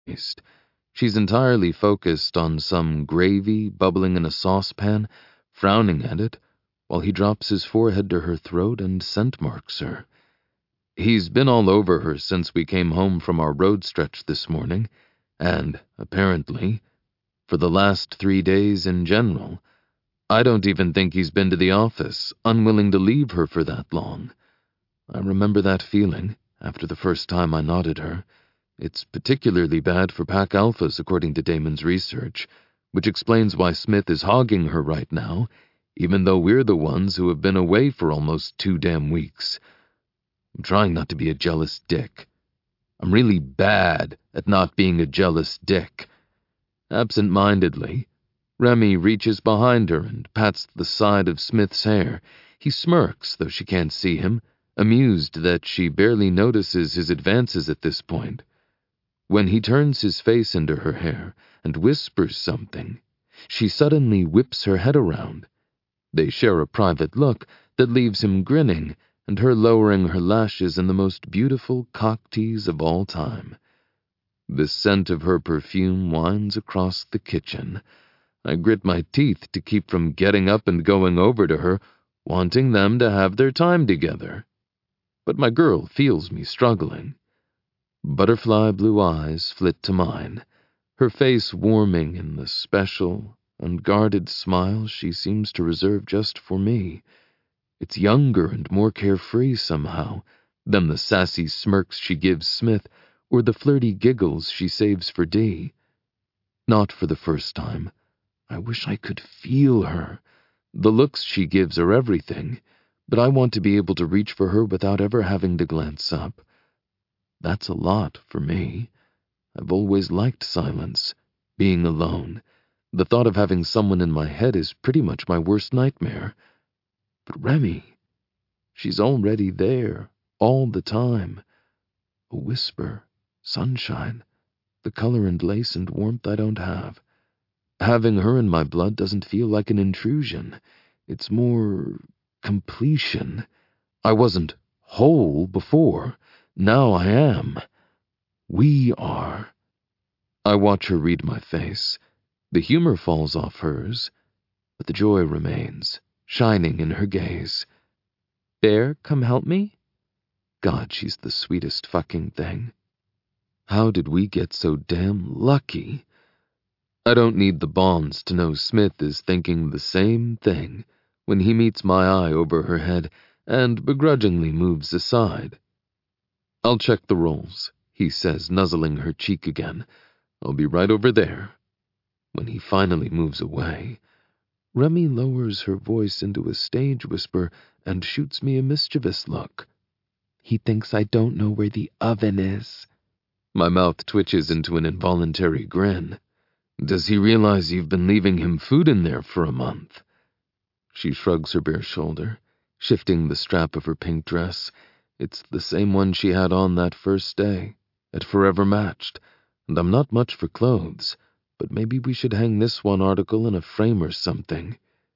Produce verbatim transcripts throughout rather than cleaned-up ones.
faced. She's entirely focused on some gravy bubbling in a saucepan, frowning at it, while he drops his forehead to her throat and scent marks her. He's been all over her since we came home from our road stretch this morning, and, apparently, for the last three days in general. I don't even think he's been to the office, unwilling to leave her for that long. I remember that feeling after the first time I nodded her. It's particularly bad for Pack Alphas, according to Damon's research, which explains why Smith is hogging her right now, even though we're the ones who have been away for almost two damn weeks. I'm trying not to be a jealous dick. I'm really bad at not being a jealous dick. Absent-mindedly, Remy reaches behind her and pats the side of Smith's hair. He smirks, though she can't see him, amused that she barely notices his advances at this point. When he turns his face into her hair and whispers something, she suddenly whips her head around. They share a private look that leaves him grinning and her lowering her lashes in the most beautiful cock tease of all time. The scent of her perfume winds across the kitchen. I grit my teeth to keep from getting up and going over to her, wanting them to have their time together. But my girl feels me struggling. Butterfly blue eyes flit to mine, her face warming in the special, unguarded smile she seems to reserve just for me. It's younger and more carefree somehow than the sassy smirks she gives Smith or the flirty giggles she saves for Dee. Not for the first time. I wish I could feel her. The looks she gives are everything, but I want to be able to reach for her without ever having to glance up. That's a lot for me. I've always liked silence, being alone. The thought of having someone in my head is pretty much my worst nightmare. But Remy, she's already there, all the time. A whisper, sunshine, the color and lace and warmth I don't have. Having her in my blood doesn't feel like an intrusion. It's more completion. I wasn't whole before. Now I am. We are. I watch her read my face. The humor falls off hers, but the joy remains, shining in her gaze. Bear, come help me? God, she's the sweetest fucking thing. How did we get so damn lucky? I don't need the bonds to know Smith is thinking the same thing when he meets my eye over her head and begrudgingly moves aside. I'll check the rolls, he says, nuzzling her cheek again. I'll be right over there. When he finally moves away, Remy lowers her voice into a stage whisper and shoots me a mischievous look. He thinks I don't know where the oven is. My mouth twitches into an involuntary grin. Does he realize you've been leaving him food in there for a month? She shrugs her bare shoulder, shifting the strap of her pink dress. It's the same one she had on that first day, at Forever Matched, and I'm not much for clothes, but maybe we should hang this one article in a frame or something.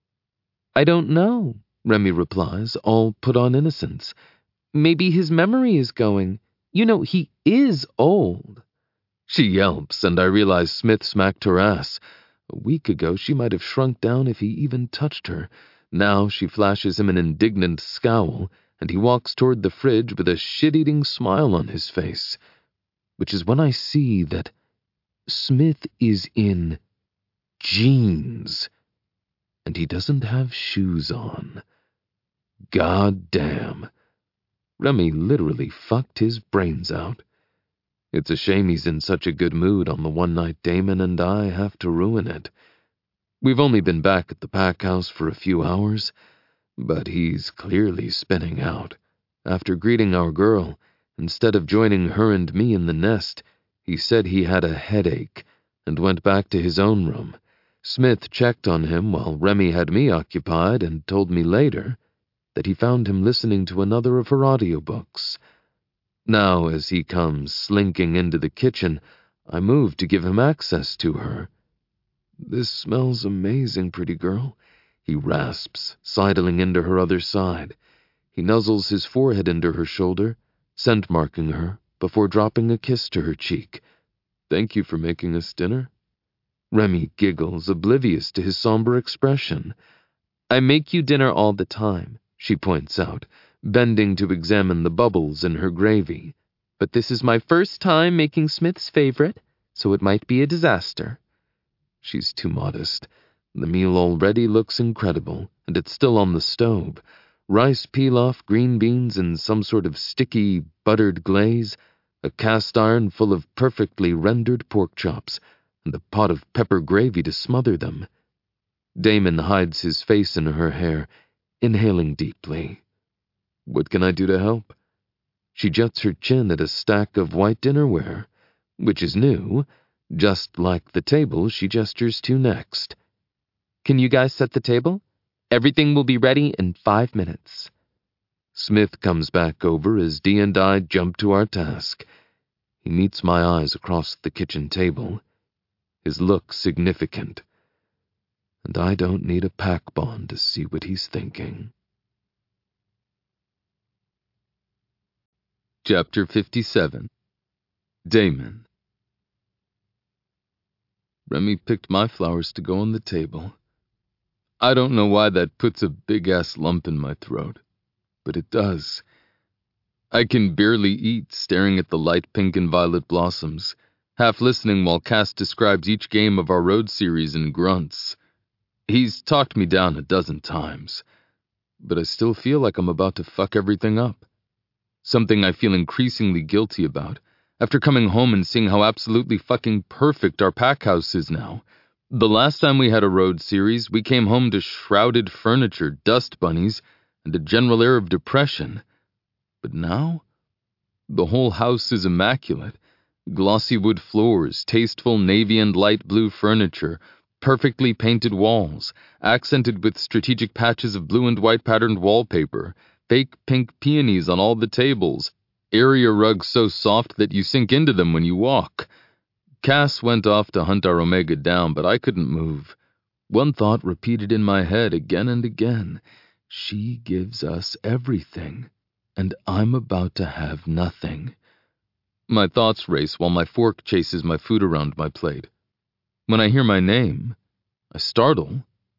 I don't know, Remy replies, all put on innocence. Maybe his memory is going. You know, he is old. She yelps, and I realize Smith smacked her ass. A week ago, she might have shrunk down if he even touched her. Now she flashes him an indignant scowl, and he walks toward the fridge with a shit-eating smile on his face. Which is when I see that Smith is in jeans, and he doesn't have shoes on. God damn. Remy literally fucked his brains out. It's a shame he's in such a good mood on the one night Damon and I have to ruin it. We've only been back at the pack house for a few hours, but he's clearly spinning out. After greeting our girl, instead of joining her and me in the nest, he said he had a headache and went back to his own room. Smith checked on him while Remy had me occupied and told me later that he found him listening to another of her audiobooks. Now, as he comes slinking into the kitchen, I move to give him access to her. This smells amazing, pretty girl, he rasps, sidling into her other side. He nuzzles his forehead into her shoulder, scent-marking her, before dropping a kiss to her cheek. Thank you for making us dinner. Remy giggles, oblivious to his somber expression. I make you dinner all the time, she points out, bending to examine the bubbles in her gravy. But this is my first time making Smith's favorite, so it might be a disaster. She's too modest. The meal already looks incredible, and it's still on the stove. Rice pilaf, green beans, and some sort of sticky, buttered glaze, a cast iron full of perfectly rendered pork chops, and a pot of pepper gravy to smother them. Damon hides his face in her hair, inhaling deeply. What can I do to help? She juts her chin at a stack of white dinnerware, which is new, just like the table she gestures to next. Can you guys set the table? Everything will be ready in five minutes. Smith comes back over as Dee and I jump to our task. He meets my eyes across the kitchen table, his look significant. And I don't need a pack bond to see what he's thinking. Chapter fifty-seven. Damon. Remy picked my flowers to go on the table. I don't know why that puts a big-ass lump in my throat, but it does. I can barely eat, staring at the light pink and violet blossoms, half listening while Cass describes each game of our road series in grunts. He's talked me down a dozen times, but I still feel like I'm about to fuck everything up. Something I feel increasingly guilty about, after coming home and seeing how absolutely fucking perfect our pack house is now. The last time we had a road series, we came home to shrouded furniture, dust bunnies, and a general air of depression. But now, the whole house is immaculate. Glossy wood floors, tasteful navy and light blue furniture, perfectly painted walls, accented with strategic patches of blue and white patterned wallpaper, fake pink peonies on all the tables, area rugs so soft that you sink into them when you walk. Cass went off to hunt our Omega down, but I couldn't move. One thought repeated in my head again and again. She gives us everything, and I'm about to have nothing. My thoughts race while my fork chases my food around my plate. When I hear my name, I startle.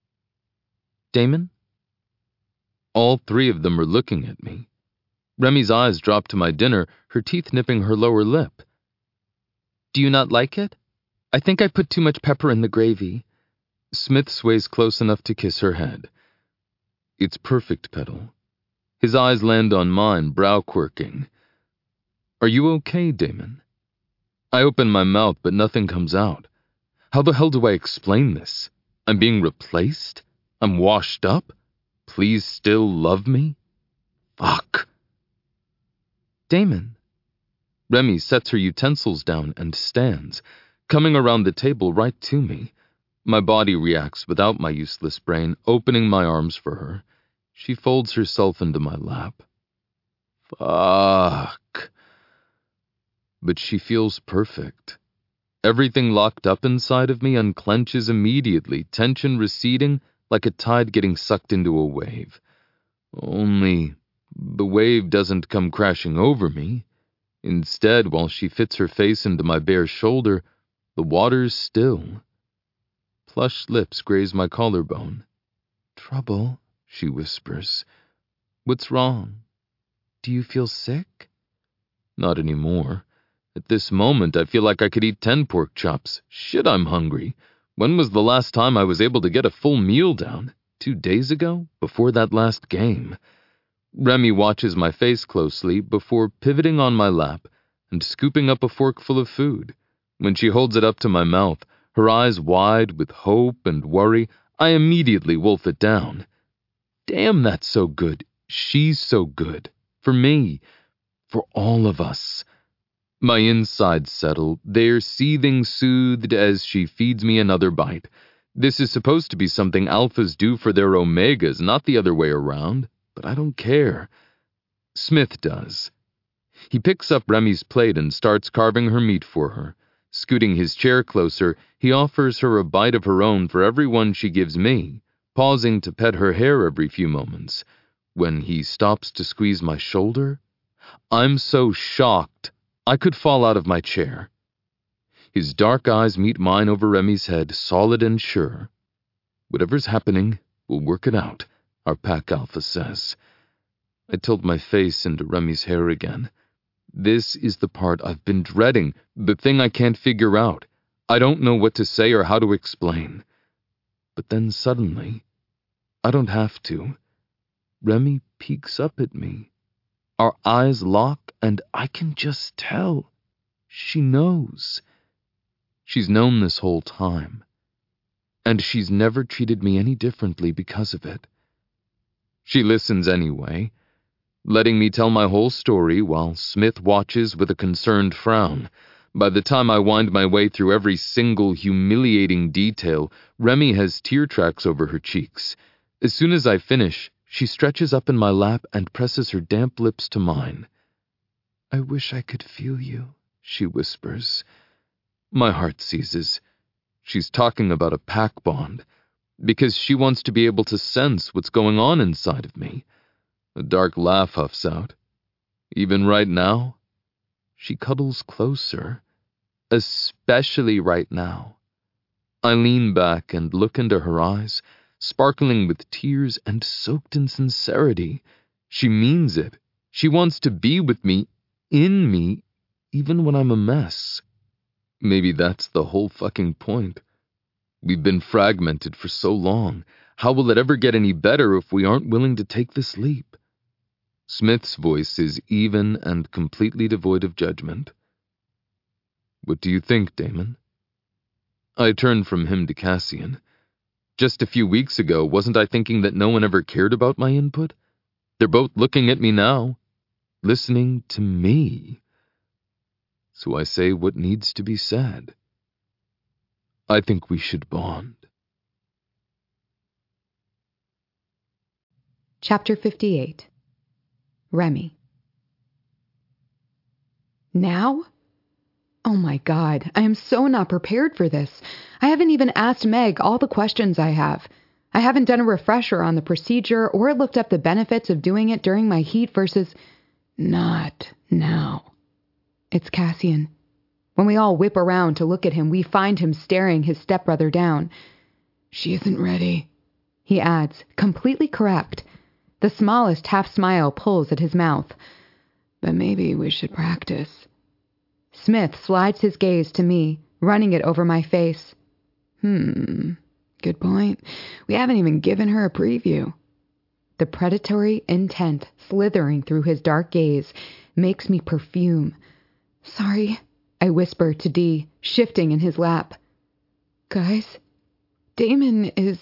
Damon? All three of them are looking at me. Remy's eyes drop to my dinner, her teeth nipping her lower lip. Do you not like it? I think I put too much pepper in the gravy. Smith sways close enough to kiss her head. It's perfect, Petal. His eyes land on mine, brow quirking. Are you okay, Damon? I open my mouth, but nothing comes out. How the hell do I explain this? I'm being replaced? I'm washed up? Please still love me? Fuck. Damon. Remy sets her utensils down and stands, coming around the table right to me. My body reacts without my useless brain, opening my arms for her. She folds herself into my lap. Fuck. But she feels perfect. Everything locked up inside of me unclenches immediately, tension receding like a tide getting sucked into a wave. Only the wave doesn't come crashing over me. Instead, while she fits her face into my bare shoulder, the water's still. Plush lips graze my collarbone. Trouble, she whispers. What's wrong? Do you feel sick? Not anymore. At this moment, I feel like I could eat ten pork chops. Shit, I'm hungry. When was the last time I was able to get a full meal down? Two days ago? Before that last game. Remy watches my face closely before pivoting on my lap and scooping up a forkful of food. When she holds it up to my mouth, her eyes wide with hope and worry, I immediately wolf it down. Damn, that's so good. She's so good. For me. For all of us. My insides settle, their seething soothed as she feeds me another bite. This is supposed to be something alphas do for their omegas, not the other way around. But I don't care. Smith does. He picks up Remy's plate and starts carving her meat for her. Scooting his chair closer, he offers her a bite of her own for every one she gives me, pausing to pet her hair every few moments. When he stops to squeeze my shoulder, I'm so shocked I could fall out of my chair. His dark eyes meet mine over Remy's head, solid and sure. Whatever's happening, we'll work it out, our pack alpha says. I tilt my face into Remy's hair again. This is the part I've been dreading, the thing I can't figure out. I don't know what to say or how to explain. But then suddenly, I don't have to. Remy peeks up at me. Our eyes lock, and I can just tell. She knows. She's known this whole time. And she's never treated me any differently because of it. She listens anyway, letting me tell my whole story while Smith watches with a concerned frown. By the time I wind my way through every single humiliating detail, Remy has tear tracks over her cheeks. As soon as I finish, she stretches up in my lap and presses her damp lips to mine. "I wish I could feel you," she whispers. My heart seizes. She's talking about a pack bond, because she wants to be able to sense what's going on inside of me. A dark laugh huffs out. Even right now? She cuddles closer. Especially right now. I lean back and look into her eyes, sparkling with tears and soaked in sincerity. She means it. She wants to be with me, in me, even when I'm a mess. Maybe that's the whole fucking point. We've been fragmented for so long. How will it ever get any better if we aren't willing to take this leap? Smith's voice is even and completely devoid of judgment. "What do you think, Damon?" I turn from him to Cassian. Just a few weeks ago, wasn't I thinking that no one ever cared about my input? They're both looking at me now, listening to me. So I say what needs to be said. I think we should bond. Chapter fifty-eight. Remy. Now? Oh my God, I am so not prepared for this. I haven't even asked Meg all the questions I have. I haven't done a refresher on the procedure or looked up the benefits of doing it during my heat versus... Not now. It's Cassian. When we all whip around to look at him, we find him staring his stepbrother down. "She isn't ready," he adds, completely correct. The smallest half-smile pulls at his mouth. "But maybe we should practice." Smith slides his gaze to me, running it over my face. Hmm, good point. We haven't even given her a preview. The predatory intent slithering through his dark gaze makes me perfume. "Sorry," I whisper to Dee, shifting in his lap. "Guys, Damon is...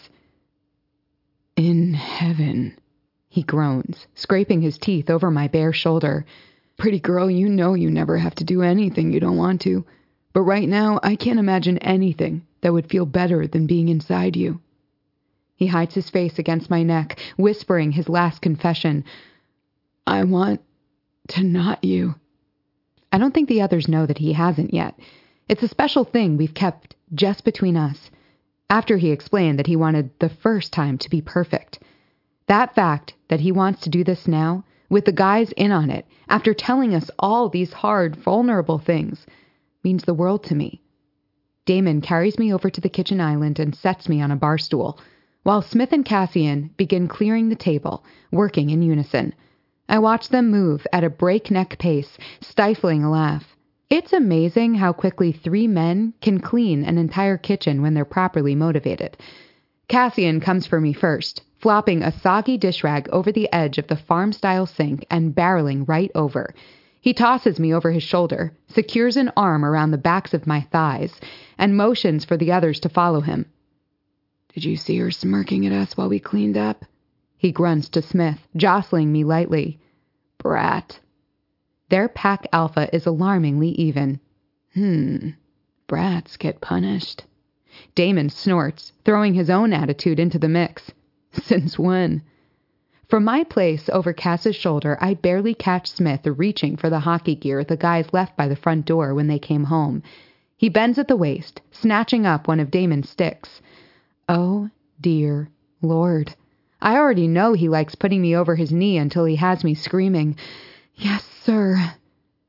in heaven," he groans, scraping his teeth over my bare shoulder. "Pretty girl, you know you never have to do anything you don't want to. But right now, I can't imagine anything that would feel better than being inside you." He hides his face against my neck, whispering his last confession. "I want to knot you." I don't think the others know that he hasn't yet. It's a special thing we've kept just between us. After he explained that he wanted the first time to be perfect. That fact that he wants to do this now, with the guys in on it, after telling us all these hard, vulnerable things, means the world to me. Damon carries me over to the kitchen island and sets me on a bar stool, while Smith and Cassian begin clearing the table, working in unison. I watch them move at a breakneck pace, stifling a laugh. It's amazing how quickly three men can clean an entire kitchen when they're properly motivated. Cassian comes for me first, flopping a soggy dish rag over the edge of the farm-style sink and barreling right over. He tosses me over his shoulder, secures an arm around the backs of my thighs, and motions for the others to follow him. "Did you see her smirking at us while we cleaned up?" he grunts to Smith, jostling me lightly. "Brat." Their pack alpha is alarmingly even. Hmm, brats get punished. Damon snorts, throwing his own attitude into the mix. Since when? From my place over Cass's shoulder, I barely catch Smith reaching for the hockey gear the guys left by the front door when they came home. He bends at the waist, snatching up one of Damon's sticks. Oh, dear Lord. I already know he likes putting me over his knee until he has me screaming, "Yes, sir."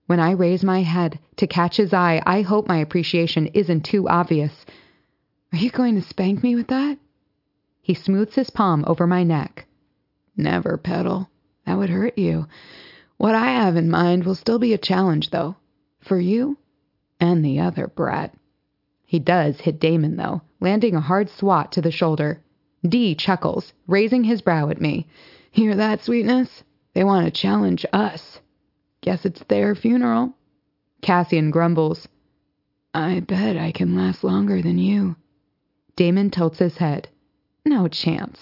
When I raise my head to catch his eye, I hope my appreciation isn't too obvious. Are you going to spank me with that? He smooths his palm over my neck. Never, Petal. That would hurt you. What I have in mind will still be a challenge, though. For you and the other brat. He does hit Damon, though, landing a hard swat to the shoulder. Dee chuckles, raising his brow at me. Hear that, sweetness? They want to challenge us. Guess it's their funeral. Cassian grumbles. I bet I can last longer than you. Damon tilts his head. No chance.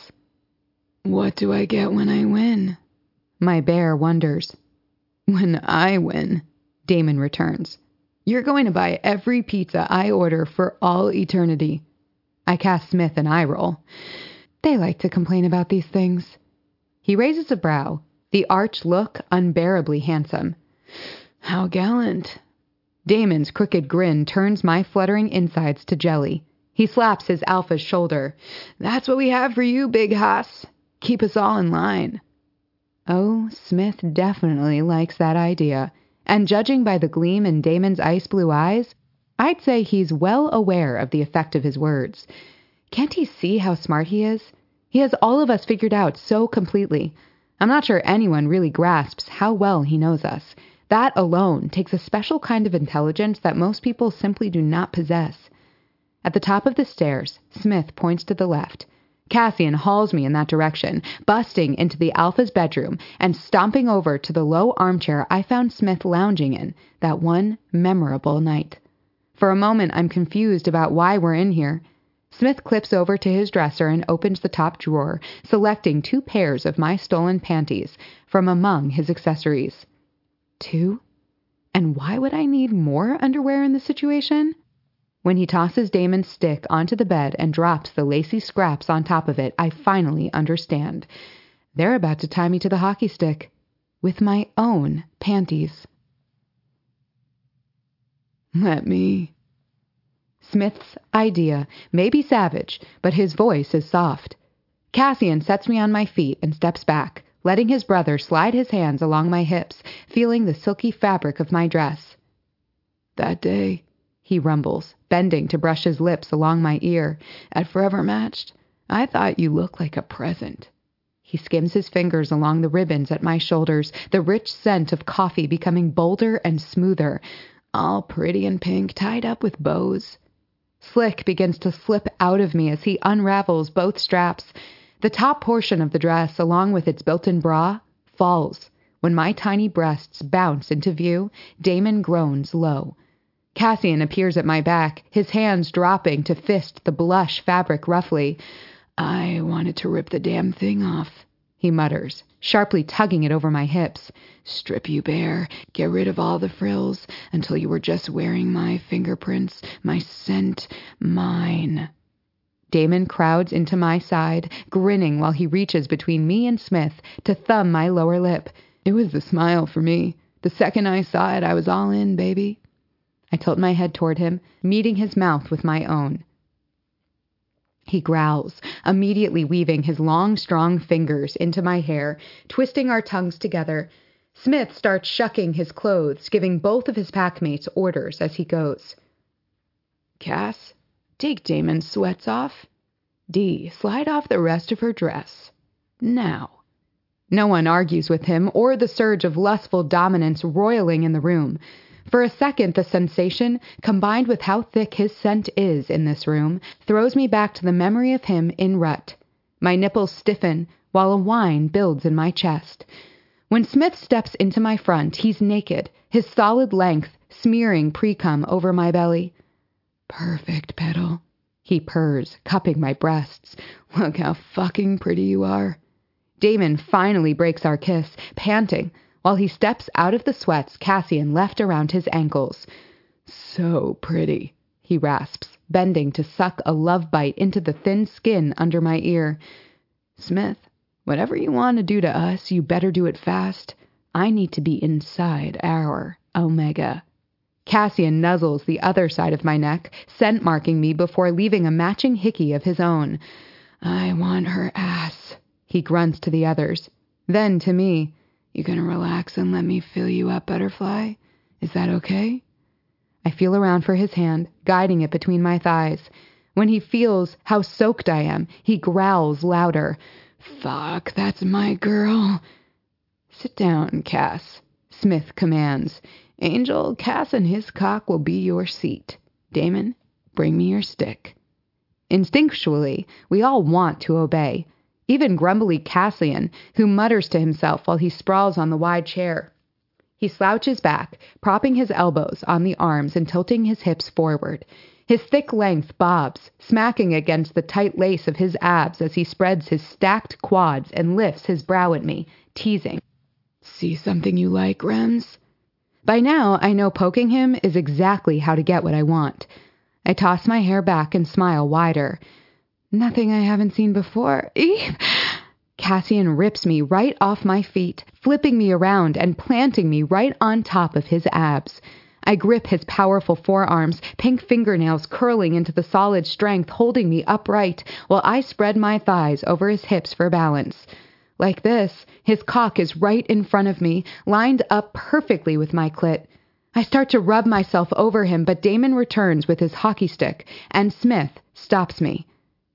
What do I get when I win? My bear wonders. When I win, Damon returns. You're going to buy every pizza I order for all eternity. I cast Smith an eye roll. They like to complain about these things. He raises a brow, the arch look unbearably handsome. How gallant. Damon's crooked grin turns my fluttering insides to jelly. He slaps his alpha's shoulder. That's what we have for you, Big Hoss. Keep us all in line. Oh, Smith definitely likes that idea. And judging by the gleam in Damon's ice blue eyes, I'd say he's well aware of the effect of his words. Can't he see how smart he is? He has all of us figured out so completely. I'm not sure anyone really grasps how well he knows us. That alone takes a special kind of intelligence that most people simply do not possess. At the top of the stairs, Smith points to the left. Cassian hauls me in that direction, busting into the Alpha's bedroom and stomping over to the low armchair I found Smith lounging in that one memorable night. For a moment, I'm confused about why we're in here. Smith clips over to his dresser and opens the top drawer, selecting two pairs of my stolen panties from among his accessories. Two? And why would I need more underwear in this situation? When he tosses Damon's stick onto the bed and drops the lacy scraps on top of it, I finally understand. They're about to tie me to the hockey stick. With my own panties. Let me. Smith's idea may be savage, but his voice is soft. Cassian sets me on my feet and steps back, letting his brother slide his hands along my hips, feeling the silky fabric of my dress. That day, he rumbles, bending to brush his lips along my ear. At Forever Matched, I thought you looked like a present. He skims his fingers along the ribbons at my shoulders, the rich scent of coffee becoming bolder and smoother, all pretty and pink, tied up with bows. Slick begins to slip out of me as he unravels both straps. The top portion of the dress, along with its built-in bra, falls. When my tiny breasts bounce into view, Damon groans low. Cassian appears at my back, his hands dropping to fist the blush fabric roughly. I wanted to rip the damn thing off, he mutters, sharply tugging it over my hips. Strip you bare, get rid of all the frills, until you were just wearing my fingerprints, my scent, mine. Damon crowds into my side, grinning while he reaches between me and Smith to thumb my lower lip. It was the smile for me. The second I saw it, I was all in, baby. I tilt my head toward him, meeting his mouth with my own. He growls, immediately weaving his long, strong fingers into my hair, twisting our tongues together. Smith starts shucking his clothes, giving both of his packmates orders as he goes. Cass, take Damon's sweats off. Dee, slide off the rest of her dress. Now. No one argues with him or the surge of lustful dominance roiling in the room. For a second, the sensation, combined with how thick his scent is in this room, throws me back to the memory of him in rut. My nipples stiffen, while a whine builds in my chest. When Smith steps into my front, he's naked, his solid length smearing pre-cum over my belly. Perfect, Petal, he purrs, cupping my breasts. Look how fucking pretty you are. Damon finally breaks our kiss, panting, while he steps out of the sweats Cassian left around his ankles. So pretty, he rasps, bending to suck a love bite into the thin skin under my ear. Smith, whatever you want to do to us, you better do it fast. I need to be inside our Omega. Cassian nuzzles the other side of my neck, scent marking me before leaving a matching hickey of his own. I want her ass, he grunts to the others. Then to me, you gonna relax and let me fill you up, butterfly? Is that okay? I feel around for his hand, guiding it between my thighs. When he feels how soaked I am, he growls louder. Fuck, that's my girl. Sit down, Cass, Smith commands. Angel, Cass and his cock will be your seat. Damon, bring me your stick. Instinctually, we all want to obey. Even grumbly Cassian, who mutters to himself while he sprawls on the wide chair. He slouches back, propping his elbows on the arms and tilting his hips forward. His thick length bobs, smacking against the tight lace of his abs as he spreads his stacked quads and lifts his brow at me, teasing. See something you like, Rems? By now, I know poking him is exactly how to get what I want. I toss my hair back and smile wider. Nothing I haven't seen before. Eep. Cassian rips me right off my feet, flipping me around and planting me right on top of his abs. I grip his powerful forearms, pink fingernails curling into the solid strength, holding me upright, while I spread my thighs over his hips for balance. Like this, his cock is right in front of me, lined up perfectly with my clit. I start to rub myself over him, but Damon returns with his hockey stick, and Smith stops me.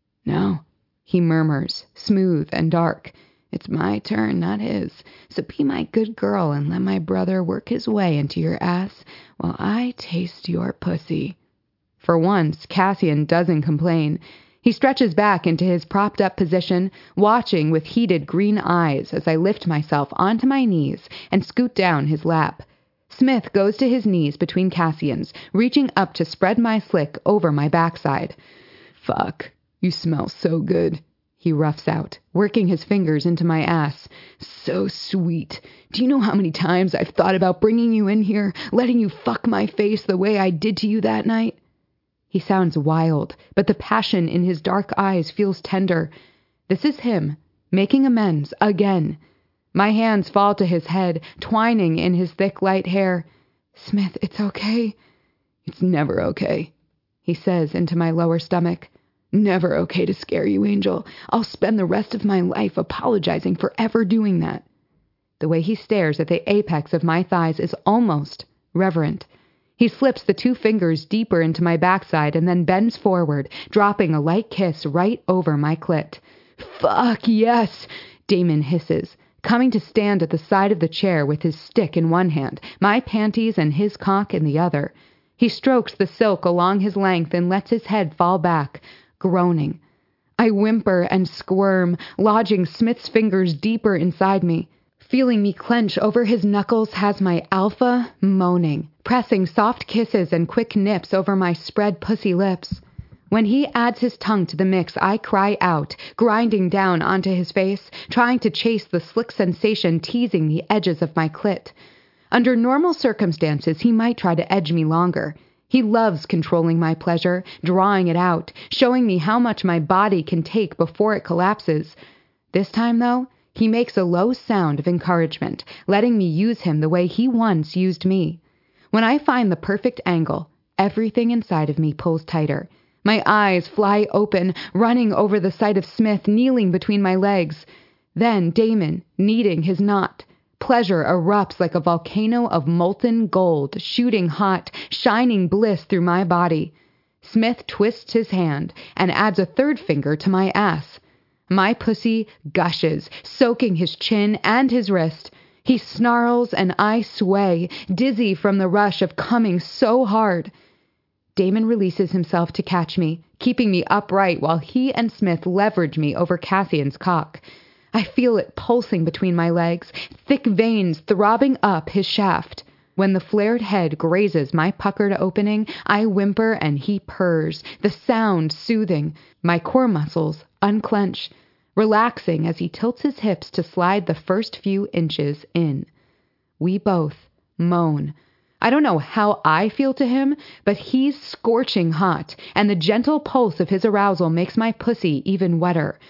No, he murmurs, smooth and dark. It's my turn, not his. So be my good girl and let my brother work his way into your ass while I taste your pussy. For once, Cassian doesn't complain. He stretches back into his propped-up position, watching with heated green eyes as I lift myself onto my knees and scoot down his lap. Smith goes to his knees between Cassian's, reaching up to spread my slick over my backside. Fuck, you smell so good, he roughs out, working his fingers into my ass. So sweet. Do you know how many times I've thought about bringing you in here, letting you fuck my face the way I did to you that night? He sounds wild, but the passion in his dark eyes feels tender. This is him, making amends again. My hands fall to his head, twining in his thick light hair. Smith, it's okay. It's never okay, he says into my lower stomach. Never okay to scare you, Angel. I'll spend the rest of my life apologizing for ever doing that. The way he stares at the apex of my thighs is almost reverent. He slips the two fingers deeper into my backside and then bends forward, dropping a light kiss right over my clit. Fuck yes, Damon hisses, coming to stand at the side of the chair with his stick in one hand, my panties and his cock in the other. He strokes the silk along his length and lets his head fall back, groaning. I whimper and squirm, lodging Smith's fingers deeper inside me. Feeling me clench over his knuckles has my alpha moaning, pressing soft kisses and quick nips over my spread pussy lips. When he adds his tongue to the mix, I cry out, grinding down onto his face, trying to chase the slick sensation teasing the edges of my clit. Under normal circumstances, he might try to edge me longer. He loves controlling my pleasure, drawing it out, showing me how much my body can take before it collapses. This time, though, he makes a low sound of encouragement, letting me use him the way he once used me. When I find the perfect angle, everything inside of me pulls tighter. My eyes fly open, running over the sight of Smith kneeling between my legs. Then Damon, kneading his knot. Pleasure erupts like a volcano of molten gold, shooting hot, shining bliss through my body. Smith twists his hand and adds a third finger to my ass. My pussy gushes, soaking his chin and his wrist. He snarls and I sway, dizzy from the rush of coming so hard. Damon releases himself to catch me, keeping me upright while he and Smith leverage me over Cassian's cock. I feel it pulsing between my legs, thick veins throbbing up his shaft. When the flared head grazes my puckered opening, I whimper and he purrs, the sound soothing. My core muscles unclench, relaxing as he tilts his hips to slide the first few inches in. We both moan. I don't know how I feel to him, but he's scorching hot, and the gentle pulse of his arousal makes my pussy even wetter.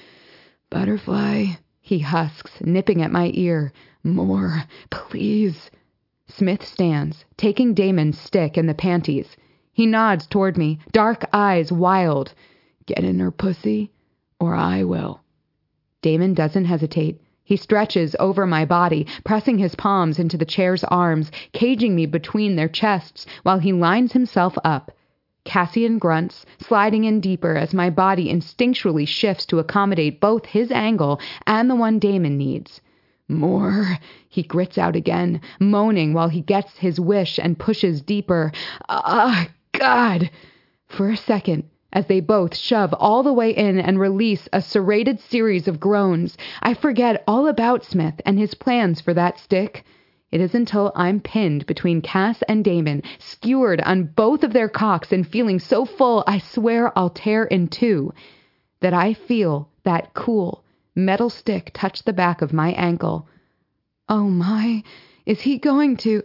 Butterfly, he husks, nipping at my ear. More, please. Smith stands, taking Damon's stick and the panties. He nods toward me, dark eyes wild. Get in her pussy, or I will. Damon doesn't hesitate. He stretches over my body, pressing his palms into the chair's arms, caging me between their chests while he lines himself up. Cassian grunts, sliding in deeper as my body instinctually shifts to accommodate both his angle and the one Damon needs. More, he grits out again, moaning while he gets his wish and pushes deeper. Ah, God! For a second, as they both shove all the way in and release a serrated series of groans, I forget all about Smith and his plans for that stick. It is until I'm pinned between Cass and Damon, skewered on both of their cocks and feeling so full I swear I'll tear in two, that I feel that cool metal stick touch the back of my ankle. Oh my, is he going to...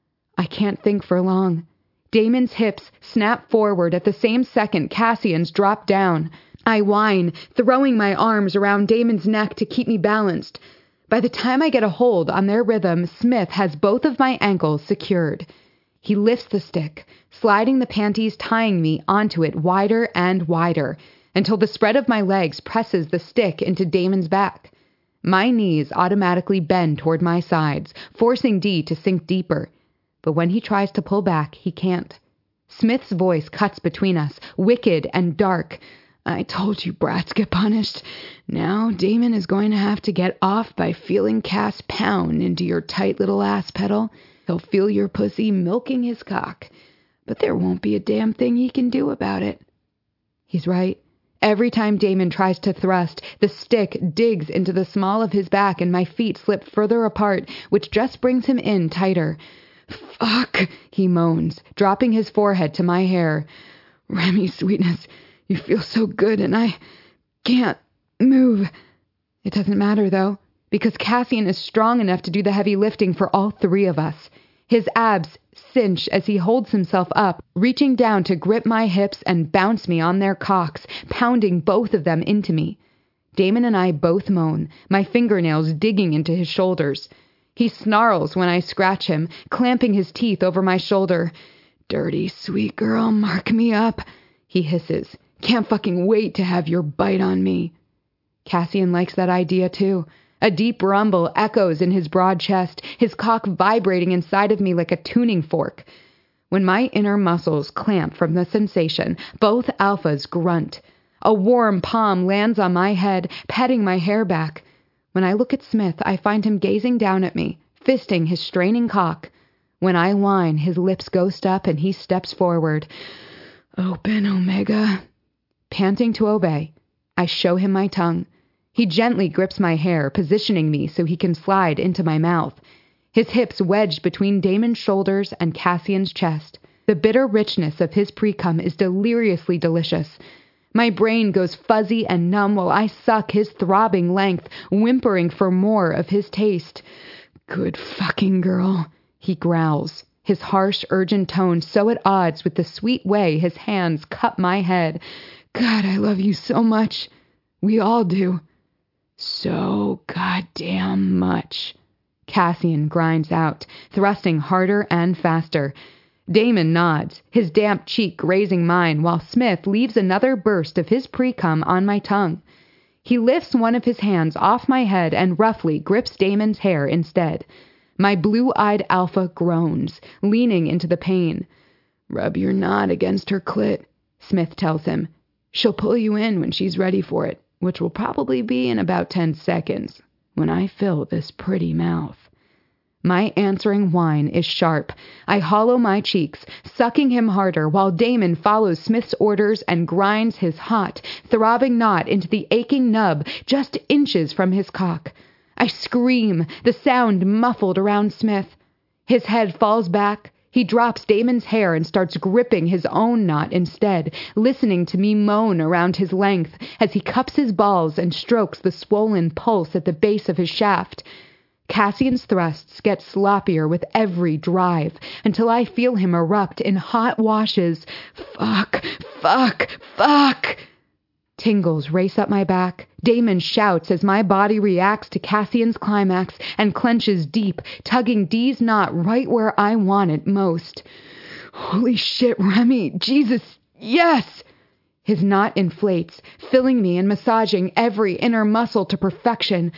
I can't think for long. Damon's hips snap forward at the same second Cassian's drop down. I whine, throwing my arms around Damon's neck to keep me balanced. By the time I get a hold on their rhythm, Smith has both of my ankles secured. He lifts the stick, sliding the panties tying me onto it wider and wider, until the spread of my legs presses the stick into Damon's back. My knees automatically bend toward my sides, forcing D to sink deeper. But when he tries to pull back, he can't. Smith's voice cuts between us, wicked and dark. I told you brats get punished. Now Damon is going to have to get off by feeling Cass pound into your tight little ass pedal. He'll feel your pussy milking his cock. But there won't be a damn thing he can do about it. He's right. Every time Damon tries to thrust, the stick digs into the small of his back and my feet slip further apart, which just brings him in tighter. Fuck, he moans, dropping his forehead to my hair. Remy, sweetness, you feel so good and I can't move. It doesn't matter, though, because Cassian is strong enough to do the heavy lifting for all three of us. His abs cinch as he holds himself up, reaching down to grip my hips and bounce me on their cocks, pounding both of them into me. Damon and I both moan, my fingernails digging into his shoulders. He snarls when I scratch him, clamping his teeth over my shoulder. Dirty, sweet girl, mark me up, he hisses. Can't fucking wait to have your bite on me. Cassian likes that idea, too. A deep rumble echoes in his broad chest, his cock vibrating inside of me like a tuning fork. When my inner muscles clamp from the sensation, both alphas grunt. A warm palm lands on my head, petting my hair back. When I look at Smith, I find him gazing down at me, fisting his straining cock. When I whine, his lips ghost up and he steps forward. Open, Omega. Panting to obey, I show him my tongue. He gently grips my hair, positioning me so he can slide into my mouth. His hips wedged between Damon's shoulders and Cassian's chest. The bitter richness of his pre-cum is deliriously delicious. My brain goes fuzzy and numb while I suck his throbbing length, whimpering for more of his taste. Good fucking girl, he growls, his harsh, urgent tone so at odds with the sweet way his hands cup my head. God, I love you so much. We all do. So goddamn much. Cassian grinds out, thrusting harder and faster. Damon nods, his damp cheek grazing mine, while Smith leaves another burst of his pre-cum on my tongue. He lifts one of his hands off my head and roughly grips Damon's hair instead. My blue-eyed alpha groans, leaning into the pain. Rub your knot against her clit, Smith tells him. She'll pull you in when she's ready for it, which will probably be in about ten seconds, when I fill this pretty mouth. My answering whine is sharp. I hollow my cheeks, sucking him harder, while Damon follows Smith's orders and grinds his hot, throbbing knot into the aching nub just inches from his cock. I scream, the sound muffled around Smith. His head falls back. He drops Damon's hair and starts gripping his own knot instead, listening to me moan around his length as he cups his balls and strokes the swollen pulse at the base of his shaft. Cassian's thrusts get sloppier with every drive until I feel him erupt in hot washes. Fuck, fuck, fuck! Tingles race up my back. Damon shouts as my body reacts to Cassian's climax and clenches deep, tugging Dee's knot right where I want it most. Holy shit, Remy! Jesus, yes! His knot inflates, filling me and massaging every inner muscle to perfection.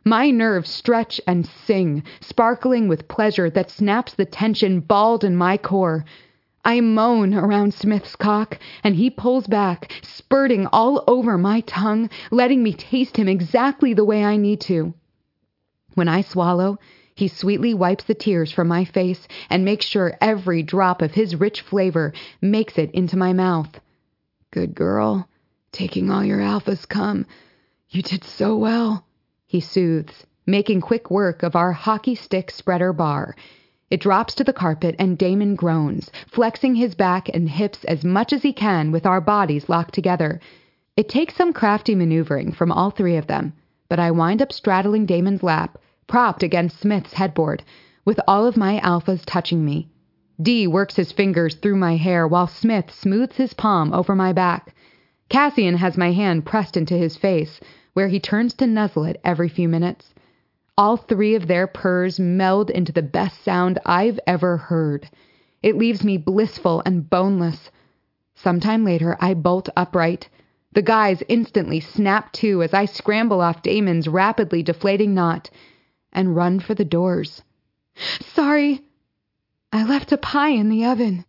My nerves stretch and sing, sparkling with pleasure that snaps the tension balled in my core. I moan around Smith's cock, and he pulls back, spurting all over my tongue, letting me taste him exactly the way I need to. When I swallow, he sweetly wipes the tears from my face and makes sure every drop of his rich flavor makes it into my mouth. Good girl, taking all your alpha's cum. You did so well, he soothes, making quick work of our hockey stick spreader bar. It drops to the carpet and Damon groans, flexing his back and hips as much as he can with our bodies locked together. It takes some crafty maneuvering from all three of them, but I wind up straddling Damon's lap, propped against Smith's headboard, with all of my alphas touching me. D works his fingers through my hair while Smith smooths his palm over my back. Cassian has my hand pressed into his face, where he turns to nuzzle it every few minutes. All three of their purrs meld into the best sound I've ever heard. It leaves me blissful and boneless. Sometime later, I bolt upright. The guys instantly snap to as I scramble off Damon's rapidly deflating knot and run for the doors. Sorry, I left a pie in the oven.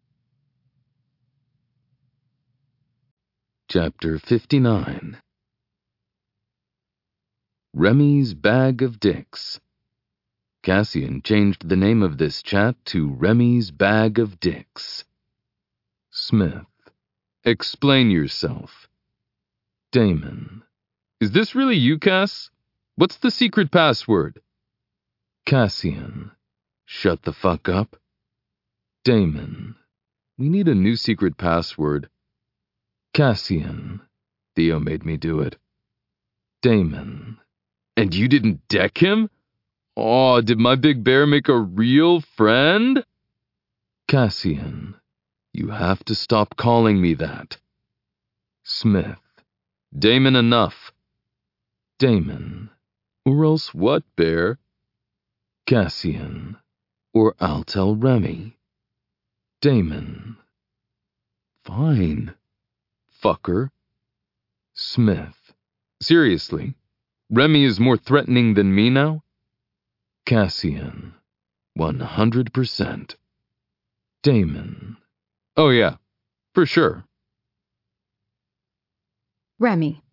Chapter fifty-nine. Remy's Bag of Dicks. Cassian changed the name of this chat to Remy's Bag of Dicks. Smith. Explain yourself. Damon. Is this really you, Cass? What's the secret password? Cassian. Shut the fuck up. Damon. We need a new secret password. Cassian. Theo made me do it. Damon. And you didn't deck him? Aw, did my big bear make a real friend? Cassian. You have to stop calling me that. Smith. Damon, enough. Damon. Or else what, bear? Cassian. Or I'll tell Remy. Damon. Fine. Fucker. Smith. Seriously, Remy is more threatening than me now? Cassian. One hundred percent. Damon. Oh yeah, for sure. Remy.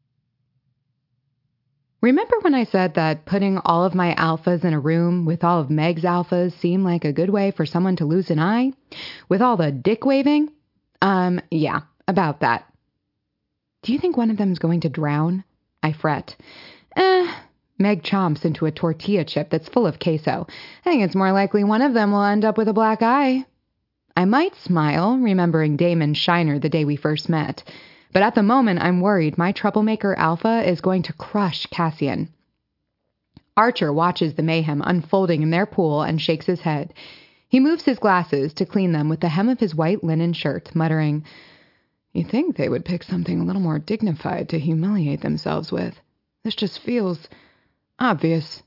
Remember when I said that putting all of my alphas in a room with all of Meg's alphas seemed like a good way for someone to lose an eye? With all the dick waving? Um, yeah, about that. Do you think one of them's going to drown? I fret. Eh, Meg chomps into a tortilla chip that's full of queso. I think it's more likely one of them will end up with a black eye. I might smile, remembering Damon Shiner the day we first met. But at the moment, I'm worried my troublemaker alpha is going to crush Cassian. Archer watches the mayhem unfolding in their pool and shakes his head. He moves his glasses to clean them with the hem of his white linen shirt, muttering, "You'd think they would pick something a little more dignified to humiliate themselves with. This just feels obvious."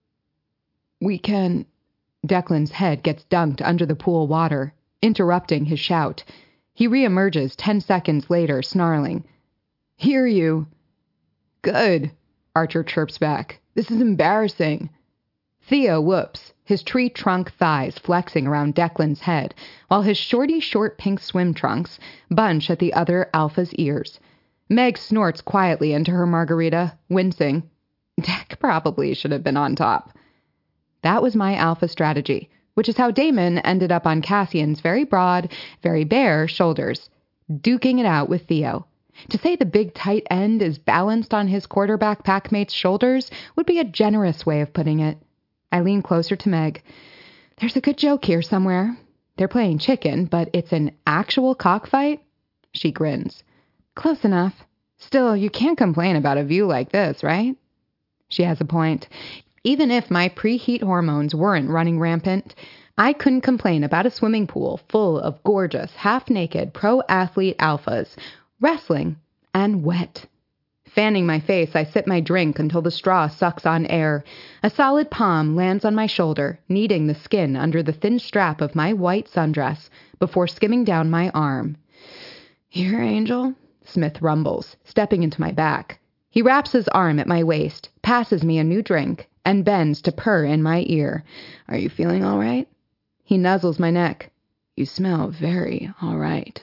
We can... Declan's head gets dunked under the pool water, interrupting his shout. He reemerges ten seconds later, snarling. "Hear you." "Good," Archer chirps back. "This is embarrassing." Theo whoops, his tree trunk thighs flexing around Declan's head, while his shorty short pink swim trunks bunch at the other alpha's ears. Meg snorts quietly into her margarita, wincing. Deck probably should have been on top. That was my alpha strategy, which is how Damon ended up on Cassian's very broad, very bare shoulders, duking it out with Theo. To say the big tight end is balanced on his quarterback packmate's shoulders would be a generous way of putting it. I lean closer to Meg. There's a good joke here somewhere. They're playing chicken, but it's an actual cockfight? She grins. Close enough. Still, you can't complain about a view like this, right? She has a point. Even if my preheat hormones weren't running rampant, I couldn't complain about a swimming pool full of gorgeous, half-naked pro-athlete alphas, wrestling, and wet. Fanning my face, I sip my drink until the straw sucks on air. A solid palm lands on my shoulder, kneading the skin under the thin strap of my white sundress before skimming down my arm. "Here, Angel," Smith rumbles, stepping into my back. He wraps his arm at my waist, passes me a new drink, and bends to purr in my ear. Are you feeling all right? He nuzzles my neck. You smell very all right.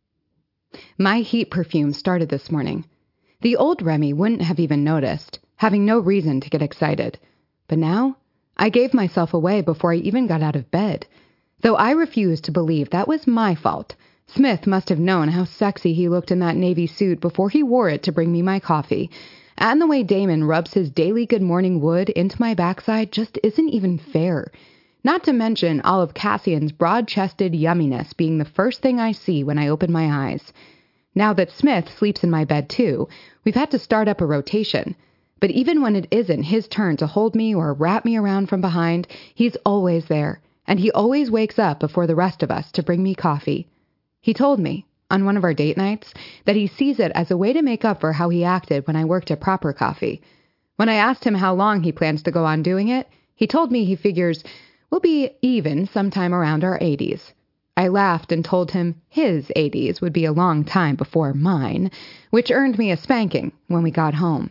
My heat perfume started this morning. The old Remy wouldn't have even noticed, having no reason to get excited. But now, I gave myself away before I even got out of bed. Though I refuse to believe that was my fault, Smith must have known how sexy he looked in that navy suit before he wore it to bring me my coffee. And the way Damon rubs his daily good morning wood into my backside just isn't even fair. Not to mention all of Cassian's broad-chested yumminess being the first thing I see when I open my eyes. Now that Smith sleeps in my bed too, we've had to start up a rotation. But even when it isn't his turn to hold me or wrap me around from behind, he's always there, and he always wakes up before the rest of us to bring me coffee. He told me, on one of our date nights, that he sees it as a way to make up for how he acted when I worked at Proper Coffee. When I asked him how long he plans to go on doing it, he told me he figures we'll be even sometime around our eighties. I laughed and told him his eighties would be a long time before mine, which earned me a spanking when we got home.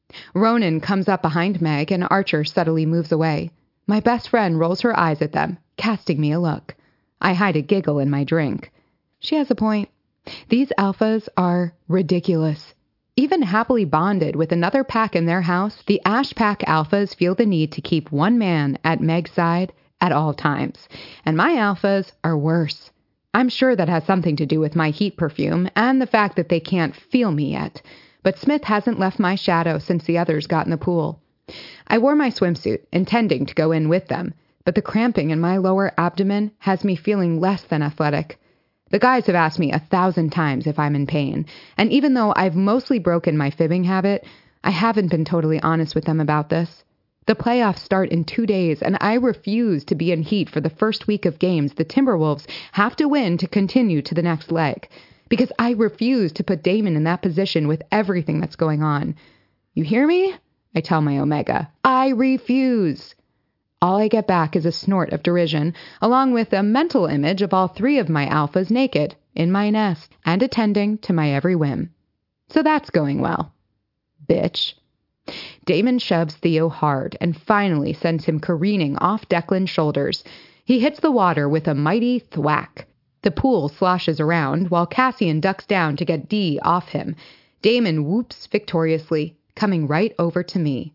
Ronan comes up behind Meg and Archer subtly moves away. My best friend rolls her eyes at them, casting me a look. I hide a giggle in my drink. She has a point. These alphas are ridiculous. Even happily bonded with another pack in their house, the Ash Pack alphas feel the need to keep one man at Meg's side at all times. And my alphas are worse. I'm sure that has something to do with my heat perfume and the fact that they can't feel me yet. But Smith hasn't left my shadow since the others got in the pool. I wore my swimsuit, intending to go in with them, but the cramping in my lower abdomen has me feeling less than athletic. The guys have asked me a thousand times if I'm in pain, and even though I've mostly broken my fibbing habit, I haven't been totally honest with them about this. The playoffs start in two days, and I refuse to be in heat for the first week of games the Timberwolves have to win to continue to the next leg, because I refuse to put Damon in that position with everything that's going on. You hear me? I tell my Omega. I refuse. All I get back is a snort of derision, along with a mental image of all three of my alphas naked, in my nest, and attending to my every whim. So that's going well. Bitch. Damon shoves Theo hard and finally sends him careening off Declan's shoulders. He hits the water with a mighty thwack. The pool sloshes around while Cassian ducks down to get D off him. Damon whoops victoriously, coming right over to me.